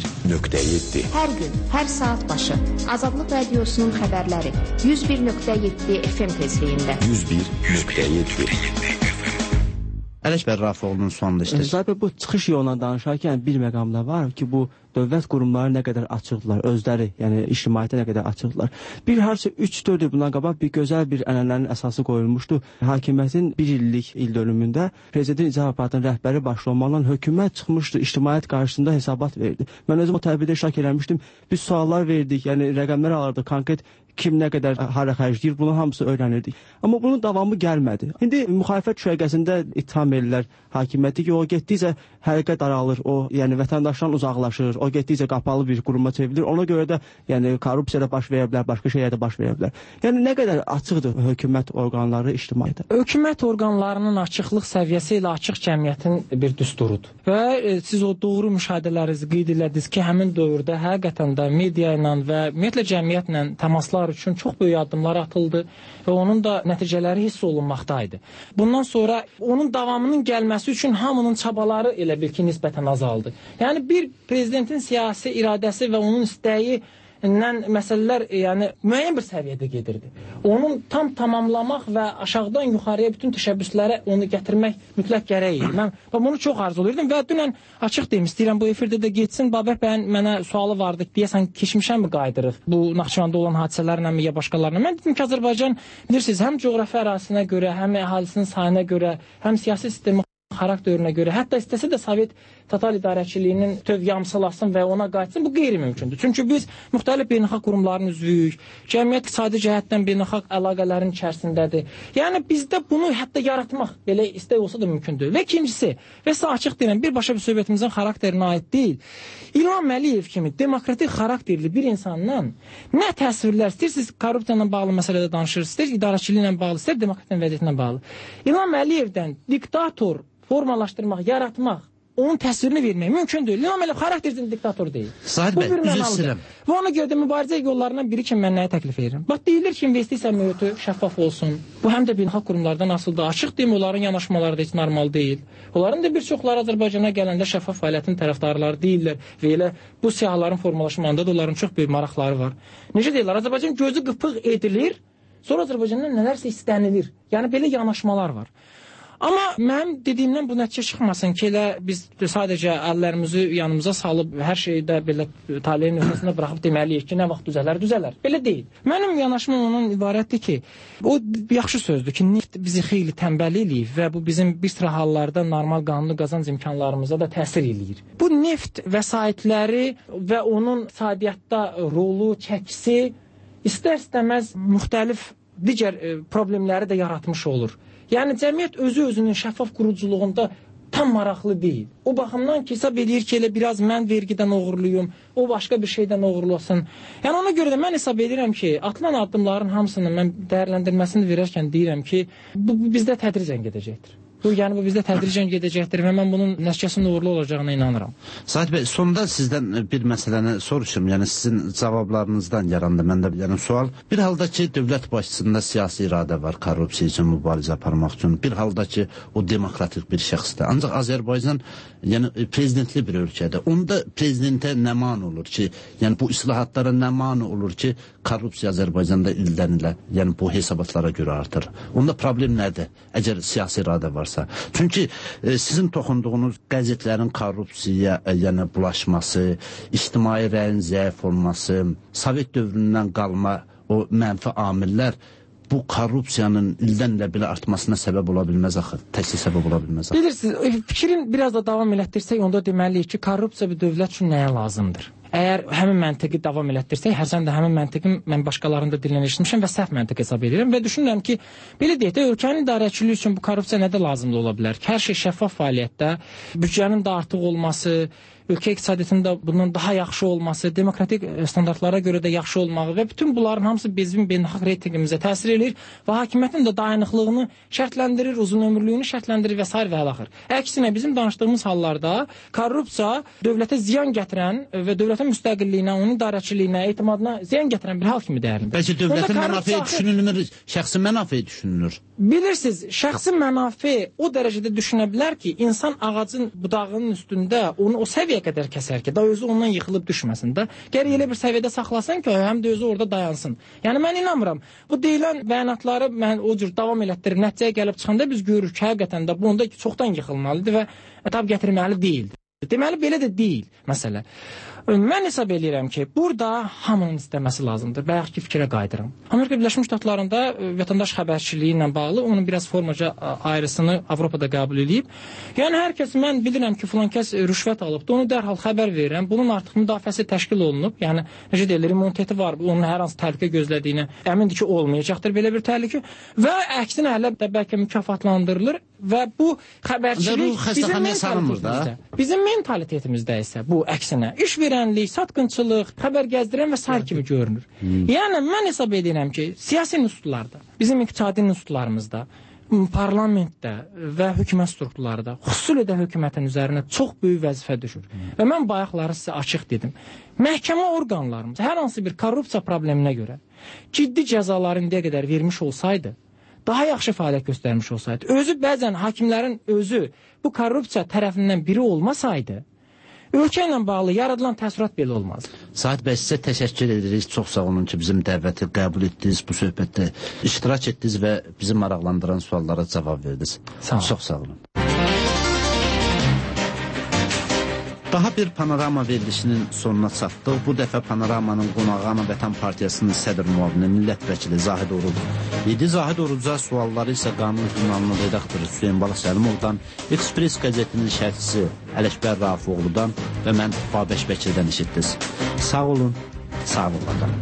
101.7 Hər gün, hər saat başı Azadlıq Radiosunun xəbərləri 101.7 FM tezliyində. 101.7 Ələkbər Rafiqoğlu'nun sualında işləyir. Zaten bu çıxış yoluna danışarkən bir məqamda var ki, bu dövlət qurumları nə qədər açıqdırlar, özləri, yəni ictimaiyyətə nə qədər açıqdırlar. Bir harca 3-4 il bundan qabaq bir gözəl bir ənənənin əsası qoyulmuşdu. Hakimiyyətin 1 illik ildönümündə prezident icra aparatının rəhbəri başda olmaqla hökumət çıxmışdı, ictimaiyyət qarşısında hesabat verdi. Mən özüm o tədbirdə iştirak eləmişdim. Biz suallar verdik, yəni rəqəmlər alırdıq, konkret kim nə qədər hara xərcləyir, bunun hamısı öyrənirdik. Amma bunun davamı gəlmədi. İndi müxalifət düşərgəsində ittiham edirlər hakimiyyəti ki, o getdikcə həqiqət aralır, o yəni vətəndaşdan uzaqlaşır, o getdikcə qapalı bir quruma çevrilir. Ona görə də yəni korrupsiya da baş verə bilər, başqa şeylər də baş verə bilər. Yəni nə qədər açıqdır hökumət orqanları ictimaiyyətə? Hökumət orqanlarının açıqlıq səviyyəsi ilə açıq cəmiyyətin bir düsturudur. Və siz o doğru müşahidələrinizi qeyd elədiniz ki, həmin dövrdə həqiqətən də media ilə və ümumiyyətlə cəmiyyətlə təmaslar üçün çox böyük addımlar atıldı və onun da nəticələri hiss olunmaqdaydı. Bundan sonra onun davamının gəlməsi üçün hamının çabaları elə bil ki, nisbətən azaldı. Yəni bir prezidentin siyasi iradəsi və onun istəyi məsələlər yəni müəyyən bir səviyyədə gedirdi. Onu tam tamamlamaq və aşağıdan yuxarıya bütün təşəbbüslərə onu gətirmək mütləq gərək idi. Mən bunu çox arzulayırdım və dünən açıq deyim, istəyirəm bu efirdə də getsin. Babək bəyin mənə sualı vardı, deyəsən keçmişə mi qaydırıq bu Naxçıvanda olan hadisələrlə mi ya başqalarına? Mən dedim ki, Azərbaycan bilirsiniz, həm coğrafi ərazisinə görə, həm əhalisinin sayına görə, həm siyasi sistemi xarakterinə görə, hətta istəsə də Sovet total idarəçiliyinin töv yamsılasın və ona qayıtsın, bu qeyri-mümkündür. Çünki biz müxtəlif beynəlxalq qurumların üzvüyük, cəmiyyət iqtisadi cəhətdən beynəlxalq əlaqələrin içərisindədir. Yəni bizdə bunu hətta yaratmaq belə istək olsa da mümkündür. Və ikincisi, və sizə açıq deyirəm, birbaşa bir söhbətimizin xarakterinə aid deyil. İlham Əliyev kimi demokratik xarakterli bir insandan nə təsvirlər, istəyirsiniz korrupsiya ilə bağlı məsələdə danışırsınız, istəyir idarəçiliklə bağlı, istəyir demokratik vəziyyətinə bağlı. İlham Əliyevdən diktator formalaşdırmaq, yaratmaq, onun təsvirini vermək mümkündür. İlham Əliyev xarakterli diktator deyil. Sahid bəy, üzr istəyirəm. Və ona görə də mübarizə yollarından biri kimi mən nəyə təklif edirəm? Bax, deyilir ki, investisiya mühiti şəffaf olsun. Bu həm də beynəlxalq qurumlardan asılıdır. Açıq deyim, onların yanaşmaları da heç normal deyil. Onların da bir çoxları Azərbaycana gələndə şəffaf fəaliyyətin tərəfdarları deyirlər və elə bu siyahıların formalaşmasında da onların çox böyük maraqları var. Necə deyirlər? Azərbaycan gözü qıpıq edilir, sonra Azərbaycandan nələrsə istənilir. Yəni belə yanaşmalar var. Amma mənim dediyimdən bu nəticə çıxmasın ki, elə biz sadəcə əllərimizi yanımıza salıb hər şeydə belə taleyin öhdəsində buraxıb deməliyik ki, nə vaxt düzələr, düzələr. Belə deyil. Mənim yanaşmam ondan ibarətdir ki, o yaxşı sözdür ki, neft bizi xeyli tənbəl eləyib və bu bizim bir sıra hallarda normal qanuni qazanc imkanlarımıza da təsir eləyir. Bu neft vəsaitləri və onun iqtisadiyyatda rolu, çəkisi istər-istəməz müxtəlif digər problemləri də yaratmış olur. Yəni, cəmiyyət özü-özünün şəffaf quruculuğunda tam maraqlı deyil. O baxımdan ki, hesab edir ki, elə biraz mən vergidən oğurluyum, o başqa bir şeydən oğurlasın. Yəni, ona görə də mən hesab edirəm ki, atılan addımların hamısının mən dəyərləndirməsini verərkən deyirəm ki, bu bizdə tədricən gedəcəkdir. Yəni, bu bizdə tədricən gedəcəkdir və mən bunun nəticəsinin uğurlu olacağına inanıram. Sahid bəy, sonda sizdən bir məsələni soruşum. Yəni, sizin cavablarınızdan yarandı məndə bir sual. Bir halda ki, dövlət başçısında siyasi iradə var, korrupsiya üçün mübarizə aparmaq üçün. Bir halda ki, o demokratik bir şəxsdir. Ancaq Azərbaycan, yəni, prezidentli bir ölkədir. Onda prezidentə nə mane olur ki, yəni, bu islahatlara nə mane olur ki, korrupsiya Azərbaycanda ildən ilə, yəni, bu hesabatlara görə artır. Onda problem nədir, əgər siyasi iradə varsa? Çünki sizin toxunduğunuz qəzetlərin korrupsiyaya yəni bulaşması, ictimai rəyin zəif olması, Sovet dövründən qalma o mənfi amillər bu korrupsiyanın ildən ilə belə artmasına səbəb ola bilməz axı. Təkcə səbəb ola bilməz axı. Bilirsiniz, fikrin biraz da davam elətdirsək, onda deməliyik ki, korrupsiya bir dövlət üçün nəyə lazımdır? Əgər həmin məntiqi davam elətdirsək, hərsən də həmin məntiqi mən başqalarında dilən eşitmişəm və səhv məntiq hesab edirəm və düşünürəm ki, belə deyək də, ölkənin idarəçiliyi üçün bu korrupsiya nədə lazımda ola bilər? Hər şey şəffaf fəaliyyətdə, büdcənin də artıq olması, ölkə iqtisadiyyatında bundan daha yaxşı olması, demokratik standartlara görə də yaxşı olmağı və bütün bunların hamısı bizim beynəlxalq reytinqimizə təsir edir və hakimiyyətin də dayanıqlığını şərtləndirir, uzun ömürlüyünü şərtləndirir və s. və əlaxır. Əksinə bizim danışdığımız hallarda korrupsiya dövlətə ziyan gətirən və dövlətin müstəqilliyinə, onun idarəçiliyinə, etimadına ziyan gətirən bir hal kimi dəyərləndirir. Bəlkə dövlətin mənafe düşünülmür, şəxsi mənafe düşünülür. Bilirsiniz, şəxsi mənafe o dərəcədə düşünə bilər ki, insan ağacın budağının üstündə onu o səviyyə qədər kəsər ki, da özü ondan yıxılıb düşməsin də. Gərək elə bir səviyyədə saxlasın ki, həm də özü orada dayansın. Yəni mən inanmıram. Bu deyilən bəyanatları mən o cür davam elətdirib nəticəyə gəlib çıxanda biz görürük ki, həqiqətən də bunda çoxdan yıxılmalıdır və ətab gətirməli deyildir. Deməli belə də deyil məsələ. Mən hesab edirəm ki, burada hamının istəməsi lazımdır. Bayaqki fikrə qayıdıram. Amerika Birləşmiş Ştatlarında vətəndaş xəbərçiliyi ilə bağlı onun biraz formaca ayrısını Avropada qəbul edib. Yəni hər kəs mən bilirəm ki, filan kəs rüşvət alıbdı, onu dərhal xəbər verirəm. Bunun artıq müdafiəsi təşkil olunub. Yəni necə deyilir, immuniteti var. Onun hər hansı təhlükə gözlədiyinə əmindir ki, olmayacaqdır belə bir təhlükə və əksinə hələ də bəlkə mükafatlandırılır və bu xəbərçilik bizim mentalitetimizdə isə bu əksinə iş verənlik, satqınçılıq, xəbər gəzdirən və sair kimi görünür. Yəni mən hesab edirəm ki, siyasi institutlarda, bizim iqtisadi institutlarımızda, parlamentdə və hökumət strukturlarında, xüsusilə də hökumətin üzərinə çox böyük vəzifə düşür. Və mən bayaqları sizə açıq dedim. Məhkəmə orqanlarımız hər hansı bir korrupsiya probleminə görə ciddi cəzaları indiyə qədər vermiş olsaydı, daha yaxşı fəaliyyət göstərmiş olsaydı, özü bəzən hakimlərin özü bu korrupsiya tərəfindən biri olmasaydı, ölkə ilə bağlı yaradılan təəssürat belə olmaz. Sahid bəy, sizə təşəkkür edirik. Çox sağ olun ki, bizim dəvəti qəbul etdiniz, bu söhbətdə iştirak etdiniz və bizi maraqlandıran suallara cavab verdiniz. Çox sağ olun. Daha bir panorama verilişinin sonuna çatdıq. Bu dəfə panoramanın qonağı Ana Vətən Partiyasının sədr müavini millət vəkili Zahid Oruc idi. Zahid Oruca sualları isə Qanun jurnalının redaktoru Hüseyin Balıq Səlimovdan, Ekspres qəzetinin şərhçisi Ələkbər Rafifoğludan və mən Babək Bəkirdən eşitdiniz. Sağ olun, sağ olun.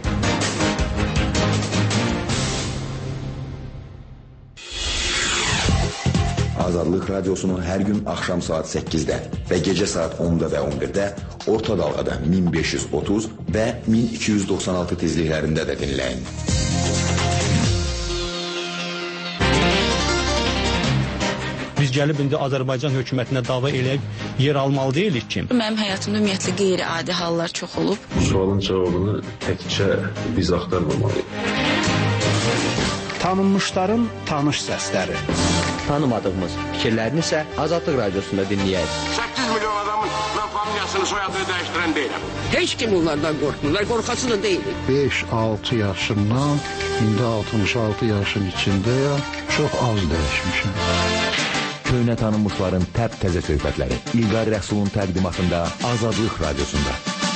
Azadlıq Radyosu'nu her gün akşam saat 8'de ve gece saat 10'da ve 11'de orta dalgada 1530 ve 1296 tezliklerinde de dinleyin. Biz gəlib indi Azərbaycan hökumətinə dava eləyib yer almalı deyilik ki. Mənim həyatımda ümumiyyətlə qeyri-adi hallar çox olub. Bu sualın cavabını təkcə biz axtarmamalıyıq. Tanınmışların tanış səsləri. Tanımadığımız fikirlərini isə Azadlıq Radiosunda dinləyək. 8 milyon adamın mən familiyasını, soyadını dəyişdirən deyiləm. Heç kim onlardan qorxmurlar, qorxası da deyilik. 5-6 yaşından, indi 66 yaşın içindəyəm, çox az dəyişmişəm. Köhnə tanınmışların təp-təzə söhbətləri İlqar Rəsulun təqdimatında Azadlıq Radiosunda.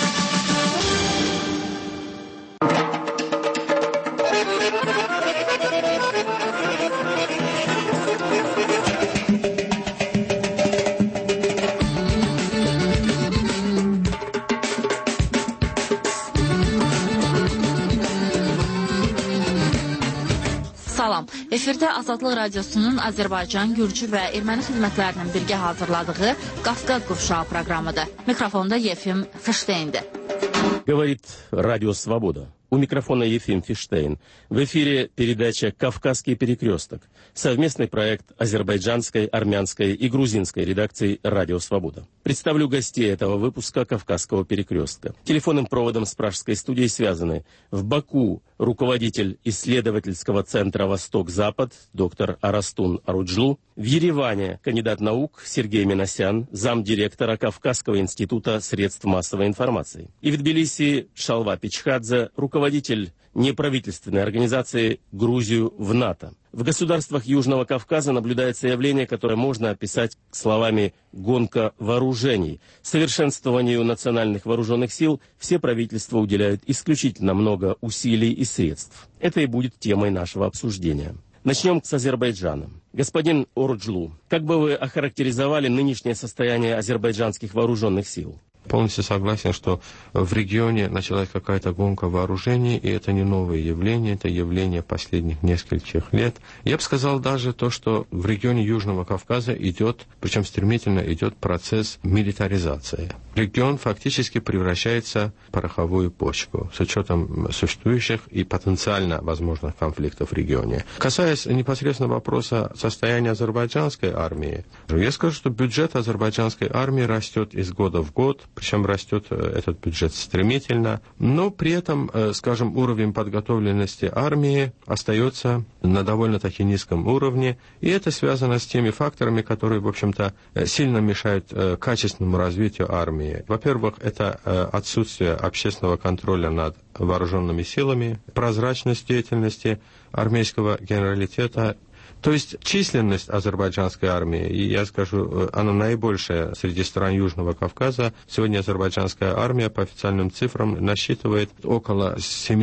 Salam. Efirdə Azadlıq Radiosunun Azərbaycan, Gürcü və Erməni xidmətlərinin birgə hazırladığı Qafqaz Qurşağı proqramıdır. Mikrofonda Yefim Фиштейн'dir. Говорит Радио Свобода. У микрофона Ефим Фиштейн. В эфире передача «Кавказский перекресток». Совместный проект азербайджанской, армянской и грузинской редакций «Радио Свобода». Представлю гостей этого выпуска «Кавказского перекрестка». Телефонным проводом с пражской студией связаны в Баку руководитель исследовательского центра «Восток-Запад» доктор Арастун Оруджлу, в Ереване кандидат наук Сергей Минасян, замдиректора Кавказского института средств массовой информации. И в Тбилиси Шалва Пичхадзе, руководитель неправительственной организации «Грузию в НАТО». В государствах Южного Кавказа наблюдается явление, которое можно описать словами «гонка вооружений». Совершенствованию национальных вооруженных сил все правительства уделяют исключительно много усилий и средств. Это и будет темой нашего обсуждения. Начнем с Азербайджана. Господин Оруджлу, как бы вы охарактеризовали нынешнее состояние азербайджанских вооруженных сил? Полностью согласен, что в регионе началась какая-то гонка вооружений, и это не новое явление, это явление последних нескольких лет. Я бы сказал даже то, что в регионе Южного Кавказа идет, причем стремительно идет процесс милитаризации. Регион фактически превращается в пороховую бочку с учетом существующих и потенциально возможных конфликтов в регионе. Касаясь непосредственно вопроса состояния азербайджанской армии, я скажу, что бюджет азербайджанской армии растет из года в год, причем растет этот бюджет стремительно, но при этом, скажем, уровень подготовленности армии остается на довольно-таки низком уровне, и это связано с теми факторами, которые, в общем-то, сильно мешают качественному развитию армии. Во-первых, это отсутствие общественного контроля над вооруженными силами, прозрачность деятельности армейского генералитета. То есть численность азербайджанской армии, и я скажу, она наибольшая среди стран Южного Кавказа. Сегодня азербайджанская армия по официальным цифрам насчитывает около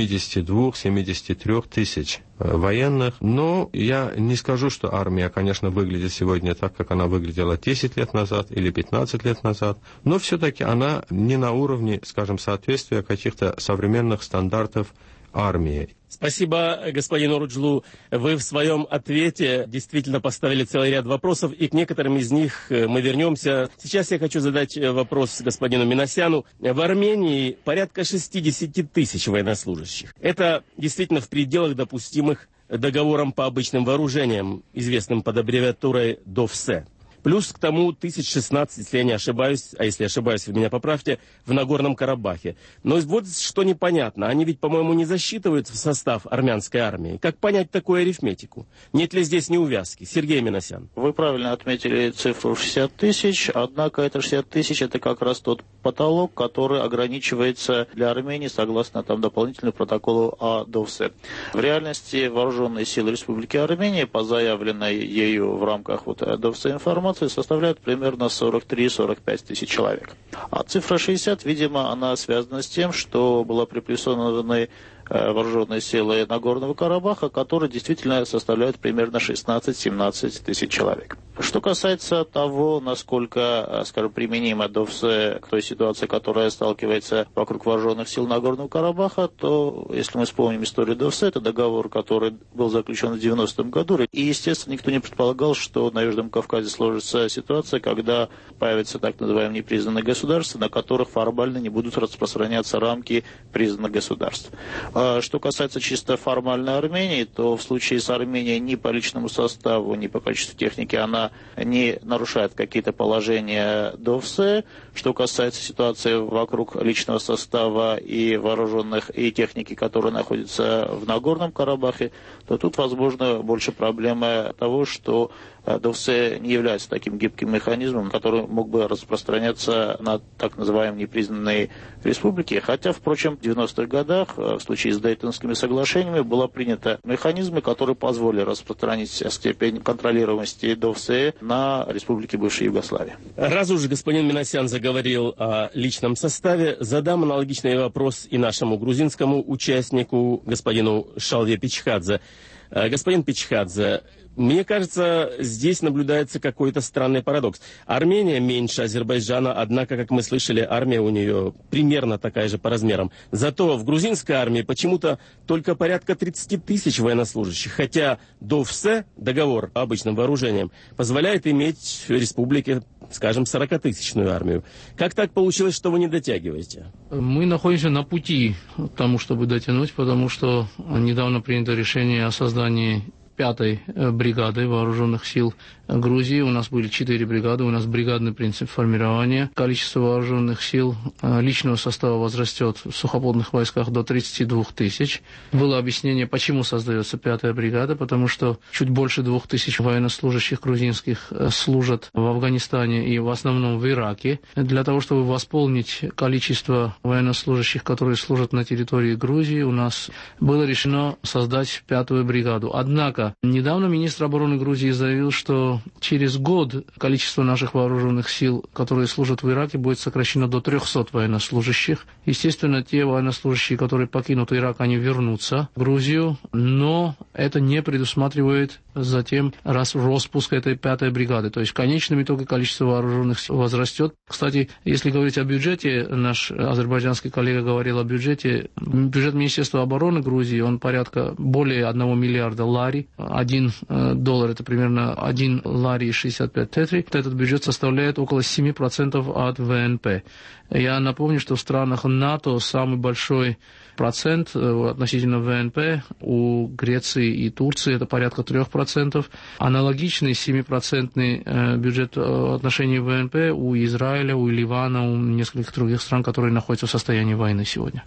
72-73 тысяч военных. Но я не скажу, что армия, конечно, выглядит сегодня так, как она выглядела 10 лет назад или 15 лет назад, но все-таки она не на уровне, скажем, соответствия каких-то современных стандартов армии. Спасибо, господин Оруджлу. Вы в своем ответе действительно поставили целый ряд вопросов, и к некоторым из них мы вернемся. Сейчас я хочу задать вопрос господину Минасяну. В Армении порядка 60 тысяч военнослужащих. Это действительно в пределах допустимых договором по обычным вооружениям, известным под аббревиатурой ДОВСЭ. Плюс к тому 1016, если я не ошибаюсь, а если ошибаюсь, вы меня поправьте, в Нагорном Карабахе. Но вот что непонятно, они ведь, по-моему, не засчитываются в состав армянской армии. Как понять такую арифметику? Нет ли здесь неувязки? Сергей Минасян. Вы правильно отметили цифру 60 тысяч, однако это 60 тысяч, это как раз тот потолок, который ограничивается для Армении согласно там дополнительному протоколу о ДОВСЭ. В реальности вооруженные силы Республики Армения по заявленной ею в рамках ДОВСЭ информации информации, составляют примерно 43-45 тысяч человек. А цифра 60, видимо, она связана с тем, что была приплюсована вооруженные силы Нагорного Карабаха, которые действительно составляют примерно 16-17 тысяч человек. Что касается того, насколько, скажем, применима ДОВСЭ к той ситуации, которая сталкивается вокруг вооруженных сил Нагорного Карабаха, то, если мы вспомним историю ДОВСЭ, это договор, который был заключен в 90-м году, и, естественно, никто не предполагал, что на Южном Кавказе сложится ситуация, когда появятся так называемые непризнанные государства, на которых формально не будут распространяться рамки признанных государств. Что касается чисто формальной Армении, то в случае с Арменией ни по личному составу, ни по количеству техники она не нарушает какие-то положения ДОВСЭ. Что касается ситуации вокруг личного состава и вооруженных и техники, которые находятся в Нагорном Карабахе, то тут, возможно, больше проблема того, что ДОВСЭ не является таким гибким механизмом, который мог бы распространяться на так называемые непризнанные республики. Хотя, впрочем, в 90-х годах, в случае с Дейтонскими соглашениями, было принято механизмы, которые позволили распространить степень контролируемости ДОВСЭ на республики бывшей Югославии. Раз уж господин Минасян заговорил о личном составе, задам аналогичный вопрос и нашему грузинскому участнику, господину Шалве Пичхадзе. Господин Пичхадзе, мне кажется, здесь наблюдается какой-то странный парадокс. Армения меньше Азербайджана, однако, как мы слышали, армия у нее примерно такая же по размерам. Зато в грузинской армии почему-то только порядка 30 тысяч военнослужащих, хотя ДОВСЭ, договор о обычном вооружении, позволяет иметь в республике, скажем, 40-тысячную армию. Как так получилось, что вы не дотягиваете? Мы находимся на пути к тому, чтобы дотянуть, потому что недавно принято решение о создании 5-й бригады вооруженных сил Грузии. У нас были 4 бригады, у нас бригадный принцип формирования. Количество вооруженных сил личного состава возрастет в сухопутных войсках до 32 тысяч. Было объяснение, почему создается 5-я бригада, потому что чуть больше 2000 военнослужащих грузинских служат в Афганистане и в основном в Ираке. Для того, чтобы восполнить количество военнослужащих, которые служат на территории Грузии, у нас было решено создать 5-ю бригаду. Однако, недавно министр обороны Грузии заявил, что через год количество наших вооруженных сил, которые служат в Ираке, будет сокращено до 300 военнослужащих. Естественно, те военнослужащие, которые покинут Ирак, они вернутся в Грузию, но это не предусматривает затем распуск этой 5-й бригады. То есть в конечном итоге количество вооруженных сил возрастет. Кстати, если говорить о бюджете, наш азербайджанский коллега говорил о бюджете. Бюджет Министерства обороны Грузии, он порядка более 1 миллиарда лари. $1 это примерно 1 лари и 65 тетри. Этот бюджет составляет около 7% от ВНП. Я напомню, что в странах НАТО самый большой процент относительно ВНП у Греции и Турции это порядка 3%. Аналогичный 7% бюджет в отношении ВНП у Израиля, у Ливана, у нескольких других стран, которые находятся в состоянии войны сегодня.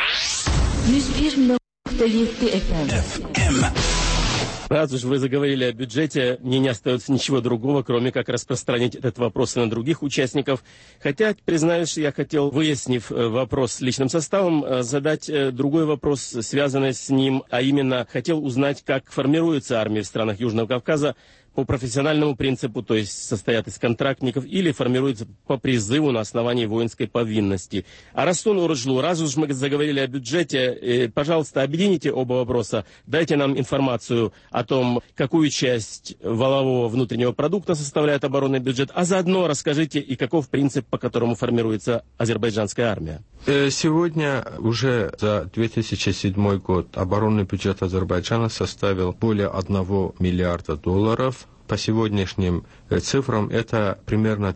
Раз уж вы заговорили о бюджете, мне не остается ничего другого, кроме как распространить этот вопрос и на других участников. Хотя, признаюсь, я хотел, выяснив вопрос с личным составом, задать другой вопрос, связанный с ним, а именно хотел узнать, как формируется армия в странах Южного Кавказа по профессиональному принципу, то есть состоят из контрактников, или формируется по призыву на основании воинской повинности. Арастун Уруджлу, раз уж мы заговорили о бюджете, пожалуйста, объедините оба вопроса, дайте нам информацию о том, какую часть валового внутреннего продукта составляет оборонный бюджет, а заодно расскажите и каков принцип, по которому формируется азербайджанская армия. Сегодня уже за 2007 год оборонный бюджет Азербайджана составил более $1 миллиарда. По сегодняшним цифрам это примерно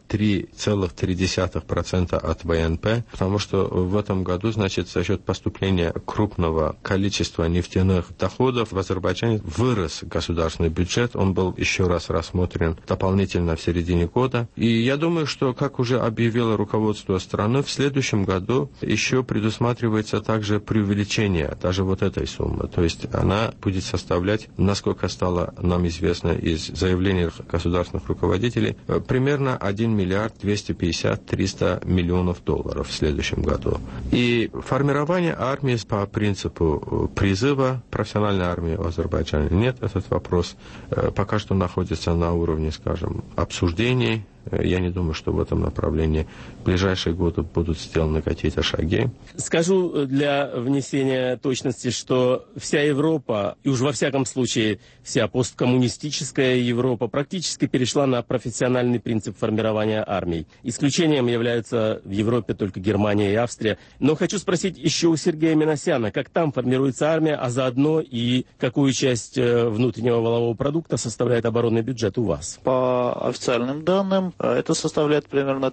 3,3% от ВНП, потому что в этом году, значит, за счет поступления крупного количества нефтяных доходов в Азербайджане вырос государственный бюджет, он был еще раз рассмотрен дополнительно в середине года. И я думаю, что, как уже объявило руководство страны, в следующем году еще предусматривается также преувеличение даже вот этой суммы. То есть она будет составлять, насколько стало нам известно из заявлений государственных руководителей, примерно $1 миллиард 250-300 миллионов в следующем году. И формирование армии по принципу призыва, профессиональной армии в Азербайджане нет, этот вопрос пока что находится на уровне, скажем, обсуждений Я не думаю, что в этом направлении в ближайшие годы будут сделаны какие-то шаги. Скажу для внесения точности, что вся Европа, и уж во всяком случае вся посткоммунистическая Европа, практически перешла на профессиональный принцип формирования армий. Исключением являются в Европе только Германия и Австрия. Но хочу спросить еще у Сергея Минасяна, как там формируется армия, а заодно и какую часть внутреннего валового продукта составляет оборонный бюджет у вас? По официальным данным, это составляет примерно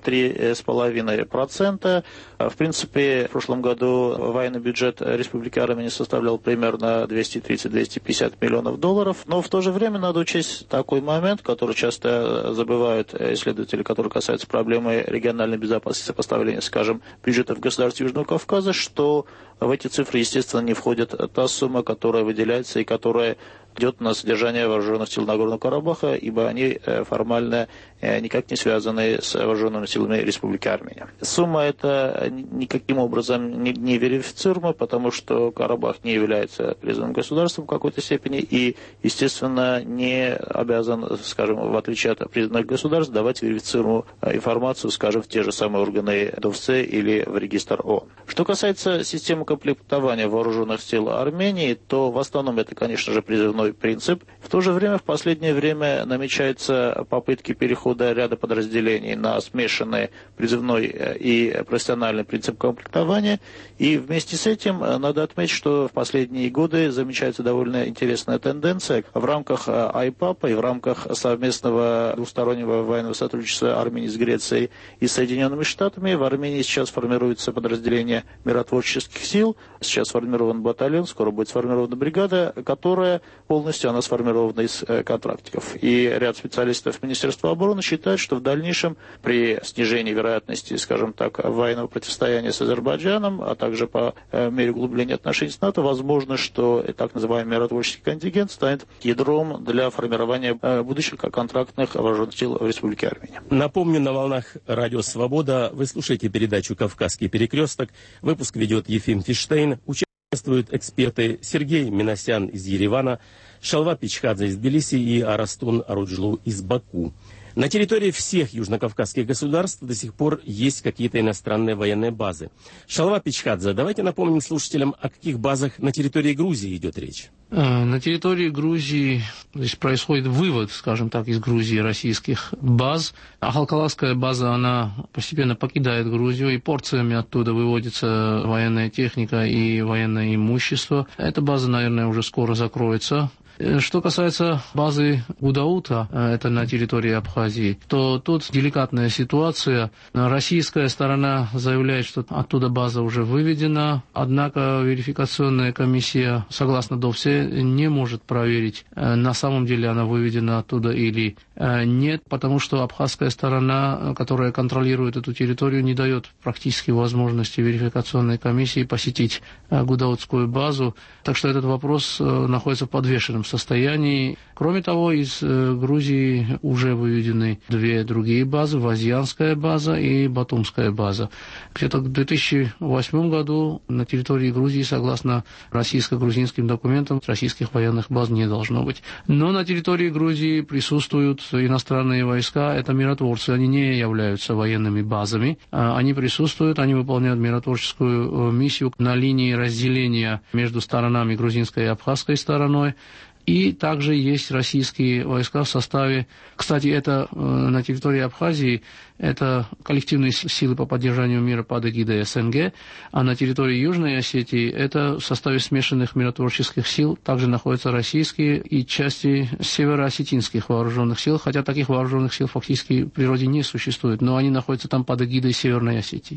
3,5%. В принципе, в прошлом году военный бюджет Республики Армения составлял примерно 230-250 миллионов долларов. Но в то же время надо учесть такой момент, который часто забывают исследователи, который касается проблемы региональной безопасности, сопоставления, скажем, бюджетов государств Южного Кавказа, что в эти цифры, естественно, не входит та сумма, которая выделяется и которая идет на содержание вооруженных сил Нагорного Карабаха, ибо они формально никак не связаны с вооруженными силами Республики Армения. Сумма эта никаким образом не верифицируема, потому что Карабах не является признанным государством в какой-то степени и, естественно, не обязан, скажем, в отличие от признанных государств, давать верифицируемую информацию, скажем, в те же самые органы ДОВЦ или в регистр ООН. Что касается системы комплектования вооруженных сил Армении, то в основном это, конечно же, призывной принцип. В то же время в последнее время намечаются попытки перехода ряда подразделений на смешанный призывной и профессиональный принцип комплектования. И вместе с этим надо отметить, что в последние годы замечается довольно интересная тенденция. В рамках АИПАПа и в рамках совместного двустороннего военного сотрудничества Армении с Грецией и Соединенными Штатами в Армении сейчас формируется подразделение миротворческих сил. Сейчас сформирован батальон, скоро будет сформирована бригада, которая полностью она сформирована из контрактиков. И ряд специалистов Министерства обороны считают, что в дальнейшем при снижении вероятности, скажем так, военного противостояния с Азербайджаном, а также по мере углубления отношений с НАТО, возможно, что так называемый миротворческий контингент станет ядром для формирования будущих контрактных вооруженных сил в Республике Армения. Напомню, на волнах Радио Свобода вы слушаете передачу «Кавказский перекресток». Выпуск ведет Ефим Фиштейн. Участвуют эксперты Сергей Минасян из Еревана, Шалва Пичхадзе из Тбилиси и Арастун Аруджлу из Баку. На территории всех южнокавказских государств до сих пор есть какие-то иностранные военные базы. Шалва Пичхадзе, давайте напомним слушателям, о каких базах на территории Грузии идет речь. На территории Грузии здесь происходит вывод, скажем так, из Грузии российских баз. А Халкалакская база, она постепенно покидает Грузию, и порциями оттуда выводится военная техника и военное имущество. Эта база, наверное, уже скоро закроется. Что касается базы Гудаута, это на территории Абхазии, то тут деликатная ситуация. Российская сторона заявляет, что оттуда база уже выведена, однако верификационная комиссия, согласно ДОВСе, не может проверить, на самом деле она выведена оттуда или нет, потому что абхазская сторона, которая контролирует эту территорию, не дает практически возможности верификационной комиссии посетить Гудаутскую базу. Так что этот вопрос находится в подвешенном состоянии. Кроме того, из Грузии уже выведены две другие базы, Вазьянская база и Батумская база. Где-то в 2008 году на территории Грузии, согласно российско-грузинским документам, российских военных баз не должно быть. Но на территории Грузии присутствуют иностранные войска, это миротворцы, они не являются военными базами, они присутствуют, они выполняют миротворческую миссию на линии разделения между сторонами грузинской и абхазской стороной. И также есть российские войска в составе, кстати, это на территории Абхазии, это коллективные силы по поддержанию мира под эгидой СНГ, а на территории Южной Осетии это в составе смешанных миротворческих сил также находятся российские и части североосетинских вооруженных сил, хотя таких вооруженных сил фактически в природе не существует, но они находятся там под эгидой Северной Осетии.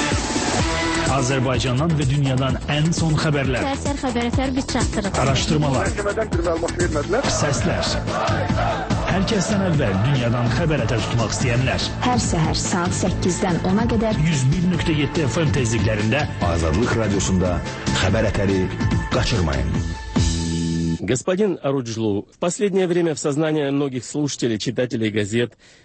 Azərbaycandan və dünyadan ən son xəbərlər. Səhər xəbərlər biz çatdırırıq. Araşdırmalar. Səslər. Hər kəsdən əvvəl dünyadan xəbər tutmaq istəyənlər. Hər səhər saat 8-dən 10-a qədər 101.7 FM tezliklərində Azadlıq Radiosunda xəbər ətəri qaçırmayın. Господин Аруджлу, в последнее время в сознании многих слушателей, читателей газет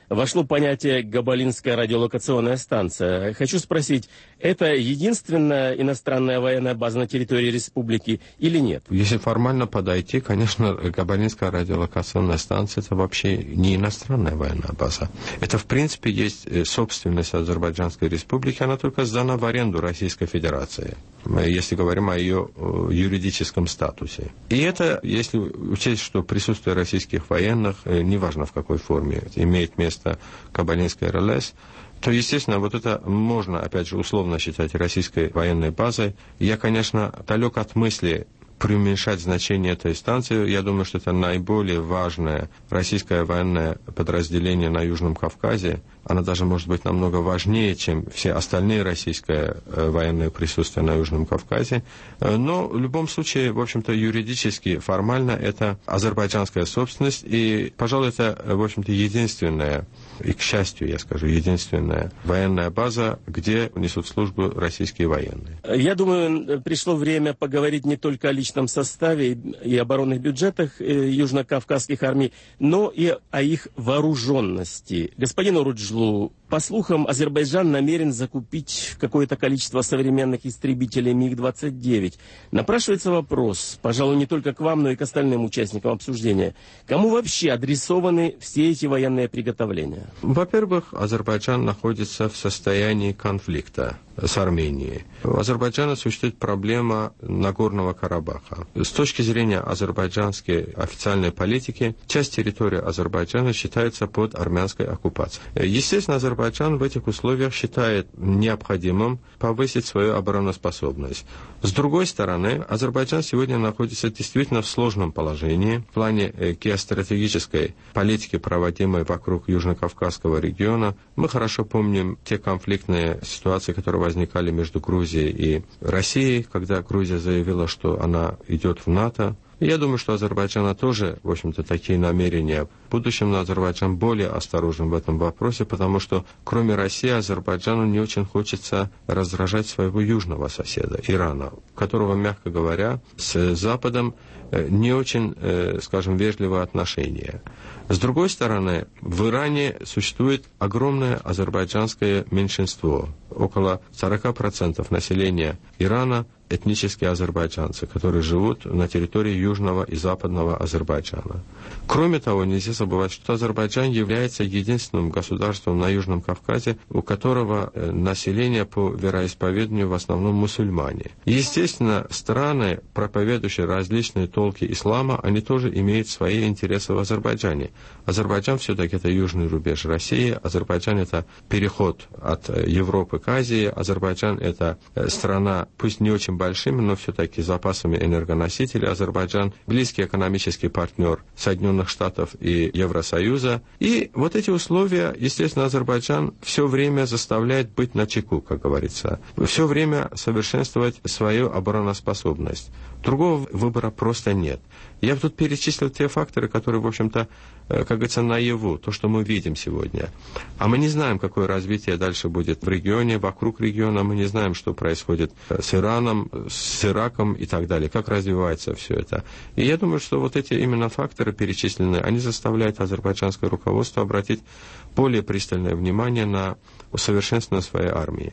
вошло понятие «Габалинская радиолокационная станция». Хочу спросить, это единственная иностранная военная база на территории республики или нет? Если формально подойти, конечно, Габалинская радиолокационная станция – это вообще не иностранная военная база. Это, в принципе, есть собственность Азербайджанской республики, она только сдана в аренду Российской Федерации, если говорим о ее юридическом статусе. И это, если учесть, что присутствие российских военных, неважно в какой форме, имеет место Кабалинская РЛС, то, естественно, вот это можно, опять же, условно считать российской военной базой. Я, конечно, далек от мысли преуменьшать значение этой станции. Я думаю, что это наиболее важное российское военное подразделение на Южном Кавказе. Она даже может быть намного важнее, чем все остальные российское военное присутствие на Южном Кавказе. Но в любом случае, в общем-то, юридически, формально это азербайджанская собственность. И, пожалуй, это, в общем-то, единственная, и, к счастью, я скажу, единственная военная база, где несут службу российские военные. Я думаю, пришло время поговорить не только о личном составе и оборонных бюджетах южнокавказских армий, но и о их вооруженности. Господин Оруджлу, по слухам, Азербайджан намерен закупить какое-то количество современных истребителей МиГ-29. Напрашивается вопрос, пожалуй, не только к вам, но и к остальным участникам обсуждения. Кому вообще адресованы все эти военные приготовления? Во-первых, Азербайджан находится в состоянии конфликта с Арменией. У Азербайджана существует проблема Нагорного Карабаха. С точки зрения азербайджанской официальной политики, часть территории Азербайджана считается под армянской оккупацией. Естественно, Азербайджан в этих условиях считает необходимым повысить свою обороноспособность. С другой стороны, Азербайджан сегодня находится действительно в сложном положении в плане геостратегической политики, проводимой вокруг Южно-Кавказского региона. Мы хорошо помним те конфликтные ситуации, которые возникали между Грузией и Россией, когда Грузия заявила, что она идет в НАТО. И я думаю, что Азербайджана тоже, в общем-то, такие намерения. В будущем Азербайджан более осторожен в этом вопросе, потому что, кроме России, Азербайджану не очень хочется раздражать своего южного соседа, Ирана, у которого, мягко говоря, с Западом не очень, скажем, вежливые отношения. С другой стороны, в Иране существует огромное азербайджанское меньшинство. Около 40% населения Ирана этнические азербайджанцы, которые живут на территории Южного и Западного Азербайджана. Кроме того, нельзя забывать, что Азербайджан является единственным государством на Южном Кавказе, у которого население по вероисповеданию в основном мусульмане. Естественно, страны, проповедующие различные толки ислама, они тоже имеют свои интересы в Азербайджане. Азербайджан все-таки это южный рубеж России, Азербайджан это переход от Европы к Азии, Азербайджан это страна, пусть не очень большими, но все-таки запасами энергоносителей. Азербайджан близкий экономический партнер Соединенных Штатов и Евросоюза. И вот эти условия, естественно, Азербайджан все время заставляет быть начеку, как говорится. Все время совершенствовать свою обороноспособность. Другого выбора просто нет. Я тут перечислил те факторы, которые, в общем-то, как говорится, наяву, то, что мы видим сегодня. А мы не знаем, какое развитие дальше будет в регионе, вокруг региона. Мы не знаем, что происходит с Ираном, с Ираком и так далее, как развивается все это. И я думаю, что вот эти именно факторы перечисленные, они заставляют азербайджанское руководство обратить более пристальное внимание на усовершенствование своей армии.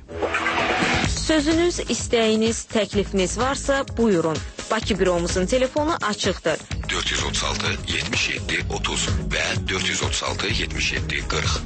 Sözünüz, istəyiniz, təklifiniz varsa buyurun. Bakı büromuzun telefonu açıqdır. 436 77 30 və 436 77 40.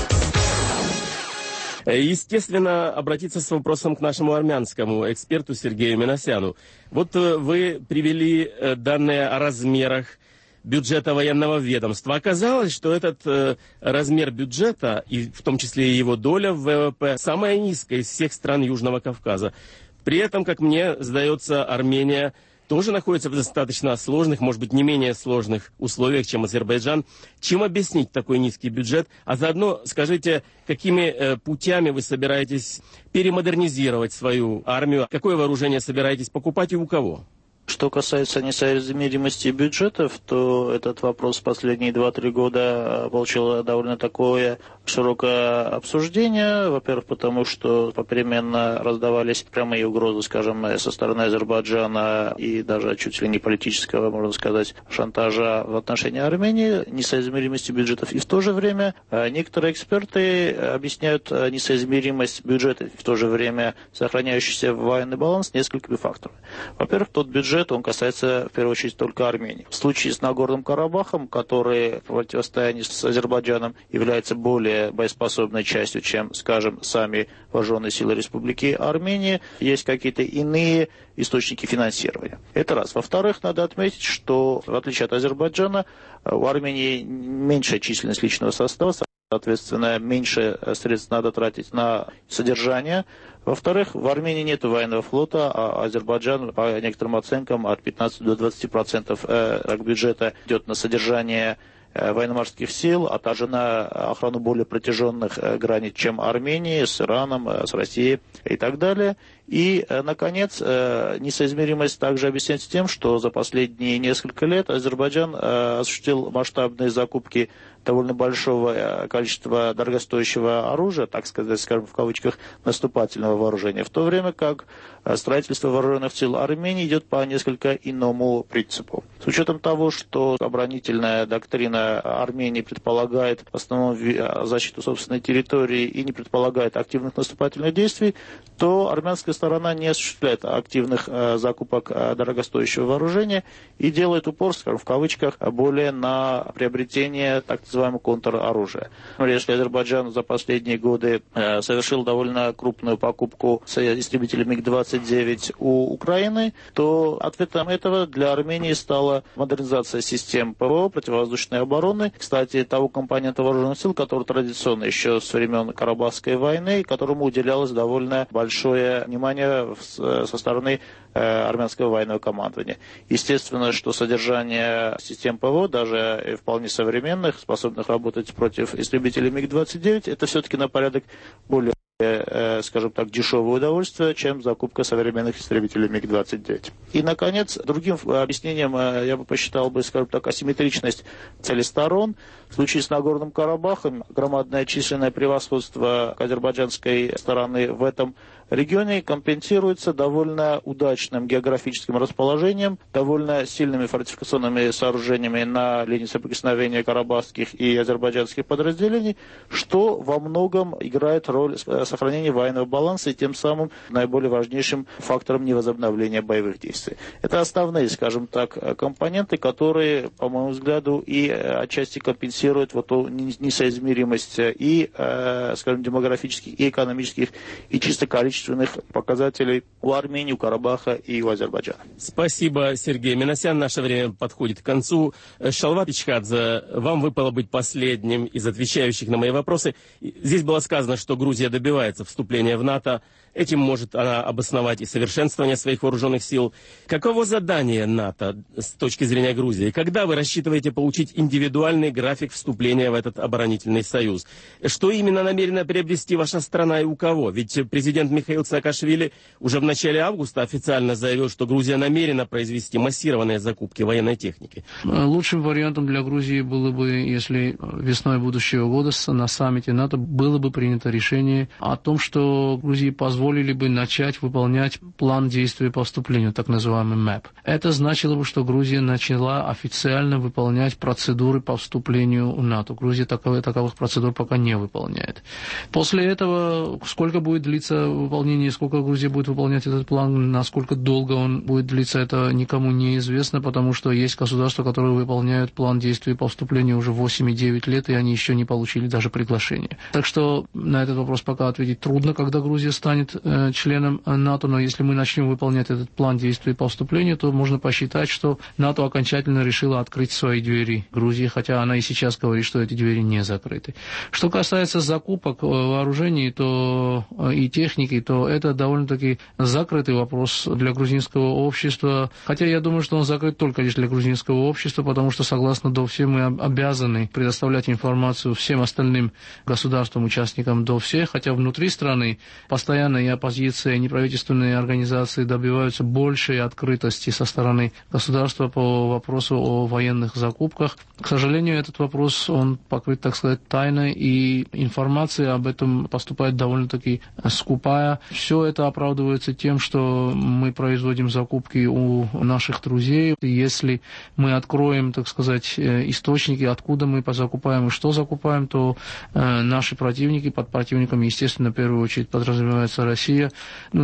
Естественно, обратиться с вопросом к нашему армянскому эксперту Сергею Минасяну. Вот вы привели данные о размерах бюджета военного ведомства. Оказалось, что этот размер бюджета, и в том числе и его доля в ВВП, самая низкая из всех стран Южного Кавказа. При этом, как мне сдается, Армения тоже находится в достаточно сложных, может быть, не менее сложных условиях, чем Азербайджан. Чем объяснить такой низкий бюджет? А заодно скажите, какими путями вы собираетесь перемодернизировать свою армию? Какое вооружение собираетесь покупать и у кого? Что касается несоизмеримости бюджетов, то этот вопрос в последние 2-3 года получил довольно такое широкое обсуждение. Во-первых, потому что попеременно раздавались прямые угрозы, скажем, со стороны Азербайджана и даже чуть ли не политического, можно сказать, шантажа в отношении Армении, несоизмеримости бюджетов. И в то же время некоторые эксперты объясняют несоизмеримость бюджета, в то же время сохраняющийся военный баланс несколькими факторами. Во-первых, тот бюджет, он касается в первую очередь только Армении. В случае с Нагорным Карабахом, который в противостоянии с Азербайджаном является более боеспособной частью, чем, скажем, сами вооруженные силы Республики Армения, есть какие-то иные источники финансирования. Это раз. Во-вторых, надо отметить, что в отличие от Азербайджана, у Армении меньшая численность личного состава, соответственно, меньше средств надо тратить на содержание. Во-вторых, в Армении нет военного флота, а Азербайджан, по некоторым оценкам, от 15 до 20% бюджета идет на содержание военно-морских сил, а также на охрану более протяженных границ, чем Армении, с Ираном, с Россией и так далее. И, наконец, несоизмеримость также объясняется тем, что за последние несколько лет Азербайджан осуществил масштабные закупки довольно большого количества дорогостоящего оружия, так сказать, скажем, в кавычках, наступательного вооружения, в то время как строительство вооруженных сил Армении идет по несколько иному принципу. С учетом того, что оборонительная доктрина Армении предполагает в основном защиту собственной территории и не предполагает активных наступательных действий, то армянская сторона не осуществляет активных закупок дорогостоящего вооружения и делает упор, скажем, в кавычках, более на приобретение так называемого контроружия. Если Азербайджан за последние годы совершил довольно крупную покупку с истребителей МиГ-29 у Украины, то ответом этого для Армении стала модернизация систем ПВО, противовоздушной обороны. Кстати, того компонента вооруженных сил, который традиционно еще с времен Карабахской войны, которому уделялось довольно большое внимание со стороны армянского военного командования. Естественно, что содержание систем ПВО, даже вполне современных, способных работать против истребителей МиГ-29, это все-таки на порядок более, скажем так, дешевое удовольствие, чем закупка современных истребителей МиГ-29. И, наконец, другим объяснением я бы посчитал бы, скажем так, асимметричность целей сторон. В случае с Нагорным Карабахом громадное численное превосходство азербайджанской стороны в этом регионе компенсируется довольно удачным географическим расположением, довольно сильными фортификационными сооружениями на линии соприкосновения карабахских и азербайджанских подразделений, что во многом играет роль сохранения военного баланса и тем самым наиболее важнейшим фактором невозобновления боевых действий. Это основные, скажем так, компоненты, которые, по моему взгляду, и отчасти компенсируют вот ту несоизмеримость и, скажем, демографических, и экономических, и чисто количественных показателей у Армении, у Карабаха и у Азербайджана. Спасибо, Сергей Минасян. Наше время подходит к концу. Шалват Ичхадзе, вам выпало быть последним из отвечающих на мои вопросы. Здесь было сказано, что Грузия добивается вступления в НАТО. Этим может она обосновать и совершенствование своих вооруженных сил. Каково задание НАТО с точки зрения Грузии? Когда вы рассчитываете получить индивидуальный график вступления в этот оборонительный союз? Что именно намерена приобрести ваша страна и у кого? Ведь президент Михаил Саакашвили уже в начале августа официально заявил, что Грузия намерена произвести массированные закупки военной техники. Лучшим вариантом для Грузии было бы, если весной будущего года на саммите НАТО было бы принято решение о том, что Грузии позволили бы начать выполнять план действий по вступлению, так называемый МЭП. Это значило бы, что Грузия начала официально выполнять процедуры по вступлению в НАТО. Грузия таковых процедур пока не выполняет. После этого, сколько будет длиться выполнение, сколько Грузия будет выполнять этот план, насколько долго он будет длиться, это никому не известно, потому что есть государства, которые выполняют план действий по вступлению уже 8 и 9 лет, и они еще не получили даже приглашение. Так что на этот вопрос пока ответить трудно, когда Грузия станет членом НАТО, но если мы начнем выполнять этот план действий по вступлению, то можно посчитать, что НАТО окончательно решила открыть свои двери Грузии, хотя она и сейчас говорит, что эти двери не закрыты. Что касается закупок вооружений и техники, то это довольно-таки закрытый вопрос для грузинского общества. Хотя я думаю, что он закрыт только лишь для грузинского общества, потому что, согласно ДОВСе, мы обязаны предоставлять информацию всем остальным государствам, участникам ДОВСе, хотя внутри страны постоянно и оппозиция, и неправительственные организации добиваются большей открытости со стороны государства по вопросу о военных закупках. К сожалению, этот вопрос, он покрыт, так сказать, тайной, и информация об этом поступает довольно-таки скупая. Все это оправдывается тем, что мы производим закупки у наших друзей. Если мы откроем, так сказать, источники, откуда мы закупаем и что закупаем, то наши противники, под противниками, естественно, в первую очередь подразумевается Россия,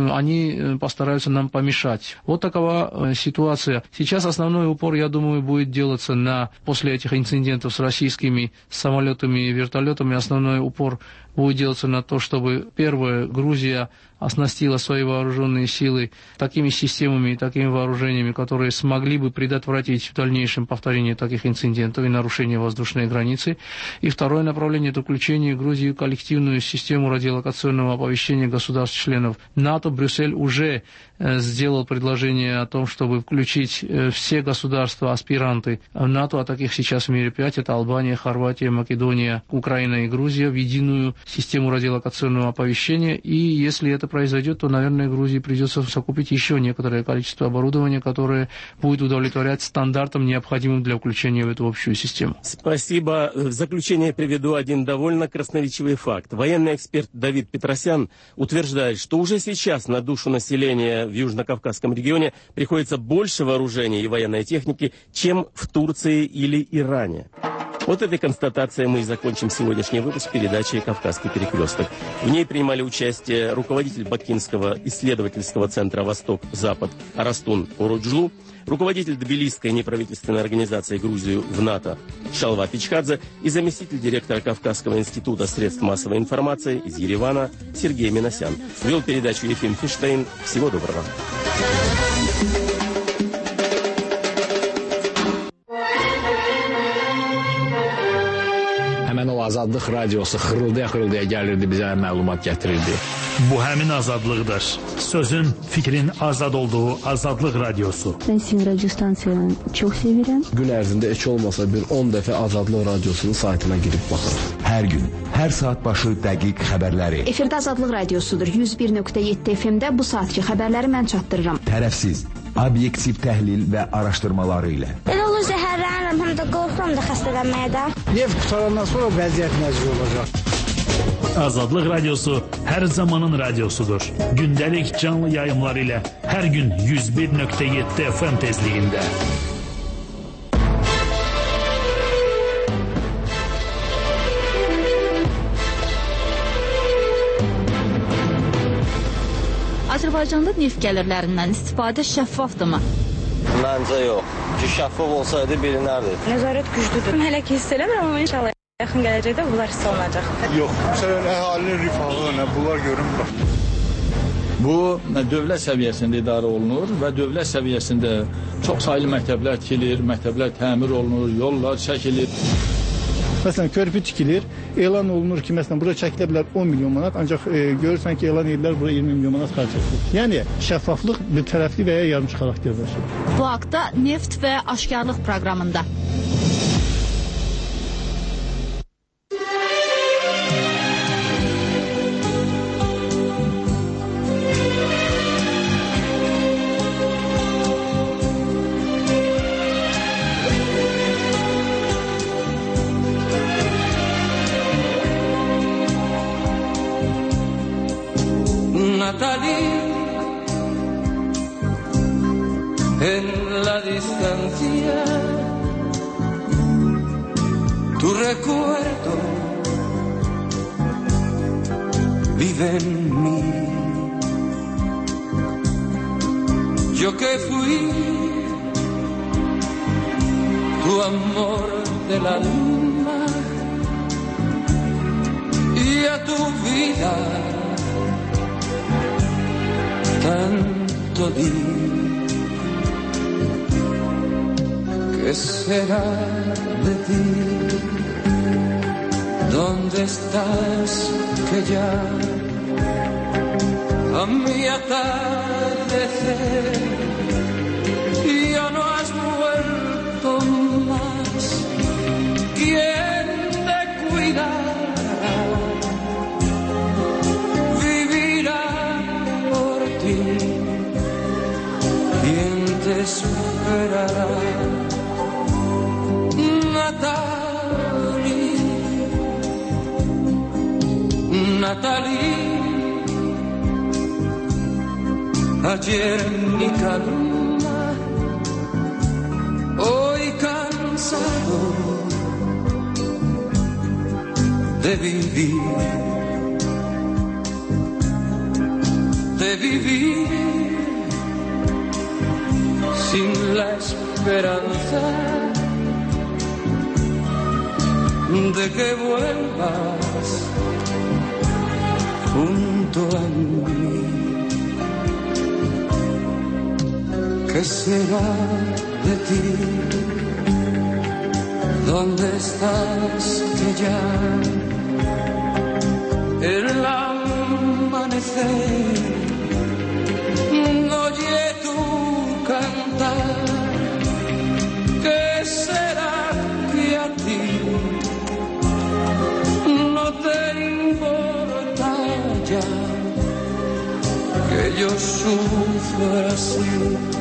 они постараются нам помешать. Вот такова ситуация. Сейчас основной упор, я думаю, будет делаться после этих инцидентов с российскими самолетами и вертолетами, основной упор будет делаться на то, чтобы, первое, Грузия оснастила свои вооруженные силы такими системами и такими вооружениями, которые смогли бы предотвратить в дальнейшем повторение таких инцидентов и нарушение воздушной границы. И второе направление – это включение Грузии в коллективную систему радиолокационного оповещения государств-членов НАТО. Брюссель уже сделал предложение о том, чтобы включить все государства-аспиранты в НАТО, а таких сейчас в мире 5, это Албания, Хорватия, Македония, Украина и Грузия, в единую систему радиолокационного оповещения. И если это произойдет, то, наверное, Грузии придется закупить еще некоторое количество оборудования, которое будет удовлетворять стандартам, необходимым для включения в эту общую систему. Спасибо. В заключение приведу один довольно красноречивый факт. Военный эксперт Давид Петросян утверждает, что уже сейчас на душу населения в Южно-Кавказском регионе приходится больше вооружений и военной техники, чем в Турции или Иране. Вот этой констатацией мы и закончим сегодняшний выпуск передачи «Кавказский перекресток». В ней принимали участие руководитель Бакинского исследовательского центра «Восток-Запад» Арастун Уруджлу, руководитель Тбилисской неправительственной организации «Грузию» в НАТО Шалва Пичхадзе и заместитель директора Кавказского института средств массовой информации из Еревана Сергей Минасян. Вел передачу Ефим Фиштейн. Всего доброго. Həmən o Azadlıq radiosu xırıldaya-xırıldaya gəlirdi, bizə məlumat gətirirdi. Bu həmin azadlıqdır. Sözün, fikrin azad olduğu Azadlıq radiosu. Ben sizin radyo stansiyanı çok severim. Gün ərzində heç olmasa bir 10 dəfə Azadlıq radiosunun saytına girib baxırım. Hər gün, hər saat başı dəqiq xəbərləri. Efirdə Azadlıq radiosudur. 101.7 FM-də bu saatki xəbərləri mən çatdırıram. Tərəfsiz, obyektiv təhlil və araşdırmaları ilə. Elə olur zəhərlənirəm, həm də qorxuram da xəstələnməyə də. Neft qutarandan sonra vəziyyət nəzir olacaq. Azadlıq radiosu hər zamanın radiosudur. Gündəlik canlı yayımları ilə hər gün 101.7 FM tezliyində. Azərbaycanda neft gəlirlərindən istifadə şəffafdırmı? Məncə yox. Ki şəffaf olsaydı bilinərdi. Nəzarət güclüdür. Hələ ki hiss eləmirəm, amma inşallah yaxın gələcəkdə bunlar hiss olunacaq. Yox, məsələn, əhalinin rifahı, bunlar görünmür. Bu, dövlət səviyyəsində idarə olunur və dövlət səviyyəsində çox saylı məktəblər tikilir, məktəblər təmir olunur, yollar çəkilir. Məsələn, körpü tikilir, elan olunur ki, məsələn, burada çəkilə bilər 10 milyon manat, ancaq görürsən ki, elan edirlər, burada 20 milyon manat xərc edilir. Yəni, şəffaflıq bir tərəfli və ya yarımçı xarakterdir. Bu haqda Neft və Aşkarlıq proqramında. En la distancia, tu recuerdo vive en mí. Yo que fui tu amor del alma y a tu vida tanto di. ¿Qué será de ti? ¿Dónde estás que ya a mi atardecer. Ya no has vuelto más. ¿Quién te cuidará? Vivirá por ti. ¿Quién te esperará? Natalie, ayer mi calma, hoy cansado de vivir sin la esperanza de que vuelvas junto a mí. ¿Qué será de ti? ¿Dónde estás? Que ya el amanecer no oye tu cantar. ¿Qué será que a ti no te importa ya que yo sufra así?